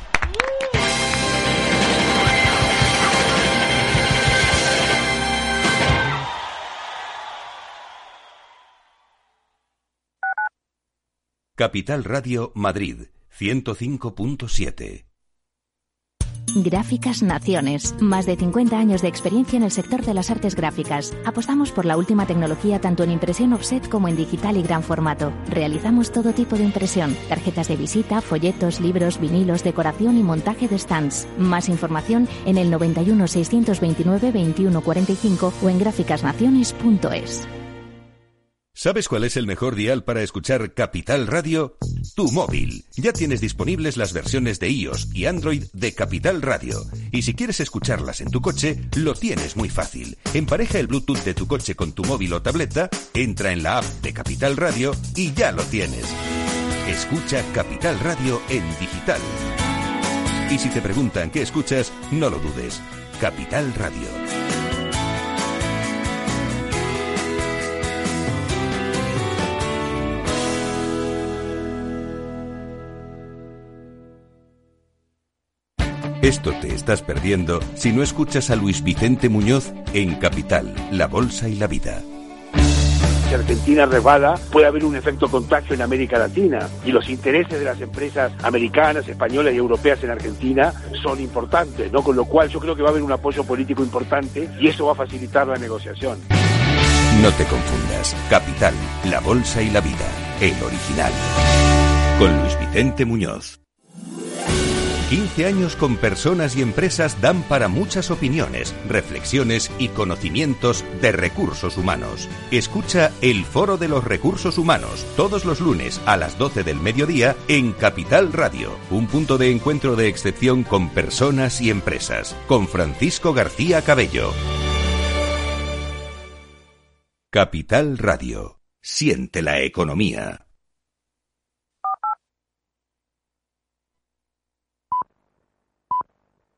Capital Radio Madrid, 105.7. Gráficas Naciones. Más de 50 años de experiencia en el sector de las artes gráficas. Apostamos por la última tecnología tanto en impresión offset como en digital y gran formato. Realizamos todo tipo de impresión. Tarjetas de visita, folletos, libros, vinilos, decoración y montaje de stands. Más información en el 91 629 2145 o en gráficasnaciones.es. ¿Sabes cuál es el mejor dial para escuchar Capital Radio? Tu móvil. Ya tienes disponibles las versiones de iOS y Android de Capital Radio. Y si quieres escucharlas en tu coche, lo tienes muy fácil. Empareja el Bluetooth de tu coche con tu móvil o tableta, entra en la app de Capital Radio y ya lo tienes. Escucha Capital Radio en digital. Y si te preguntan qué escuchas, no lo dudes. Capital Radio. Esto te estás perdiendo si no escuchas a Luis Vicente Muñoz en Capital, La Bolsa y la Vida. Si Argentina resbala, puede haber un efecto contagio en América Latina y los intereses de las empresas americanas, españolas y europeas en Argentina son importantes, ¿no? Con lo cual yo creo que va a haber un apoyo político importante y eso va a facilitar la negociación. No te confundas. Capital, La Bolsa y la Vida, el original. Con Luis Vicente Muñoz. 15 años con personas y empresas dan para muchas opiniones, reflexiones y conocimientos de recursos humanos. Escucha el Foro de los Recursos Humanos todos los lunes a las 12 del mediodía en Capital Radio, un punto de encuentro de excepción con personas y empresas, con Francisco García Cabello. Capital Radio. Siente la economía.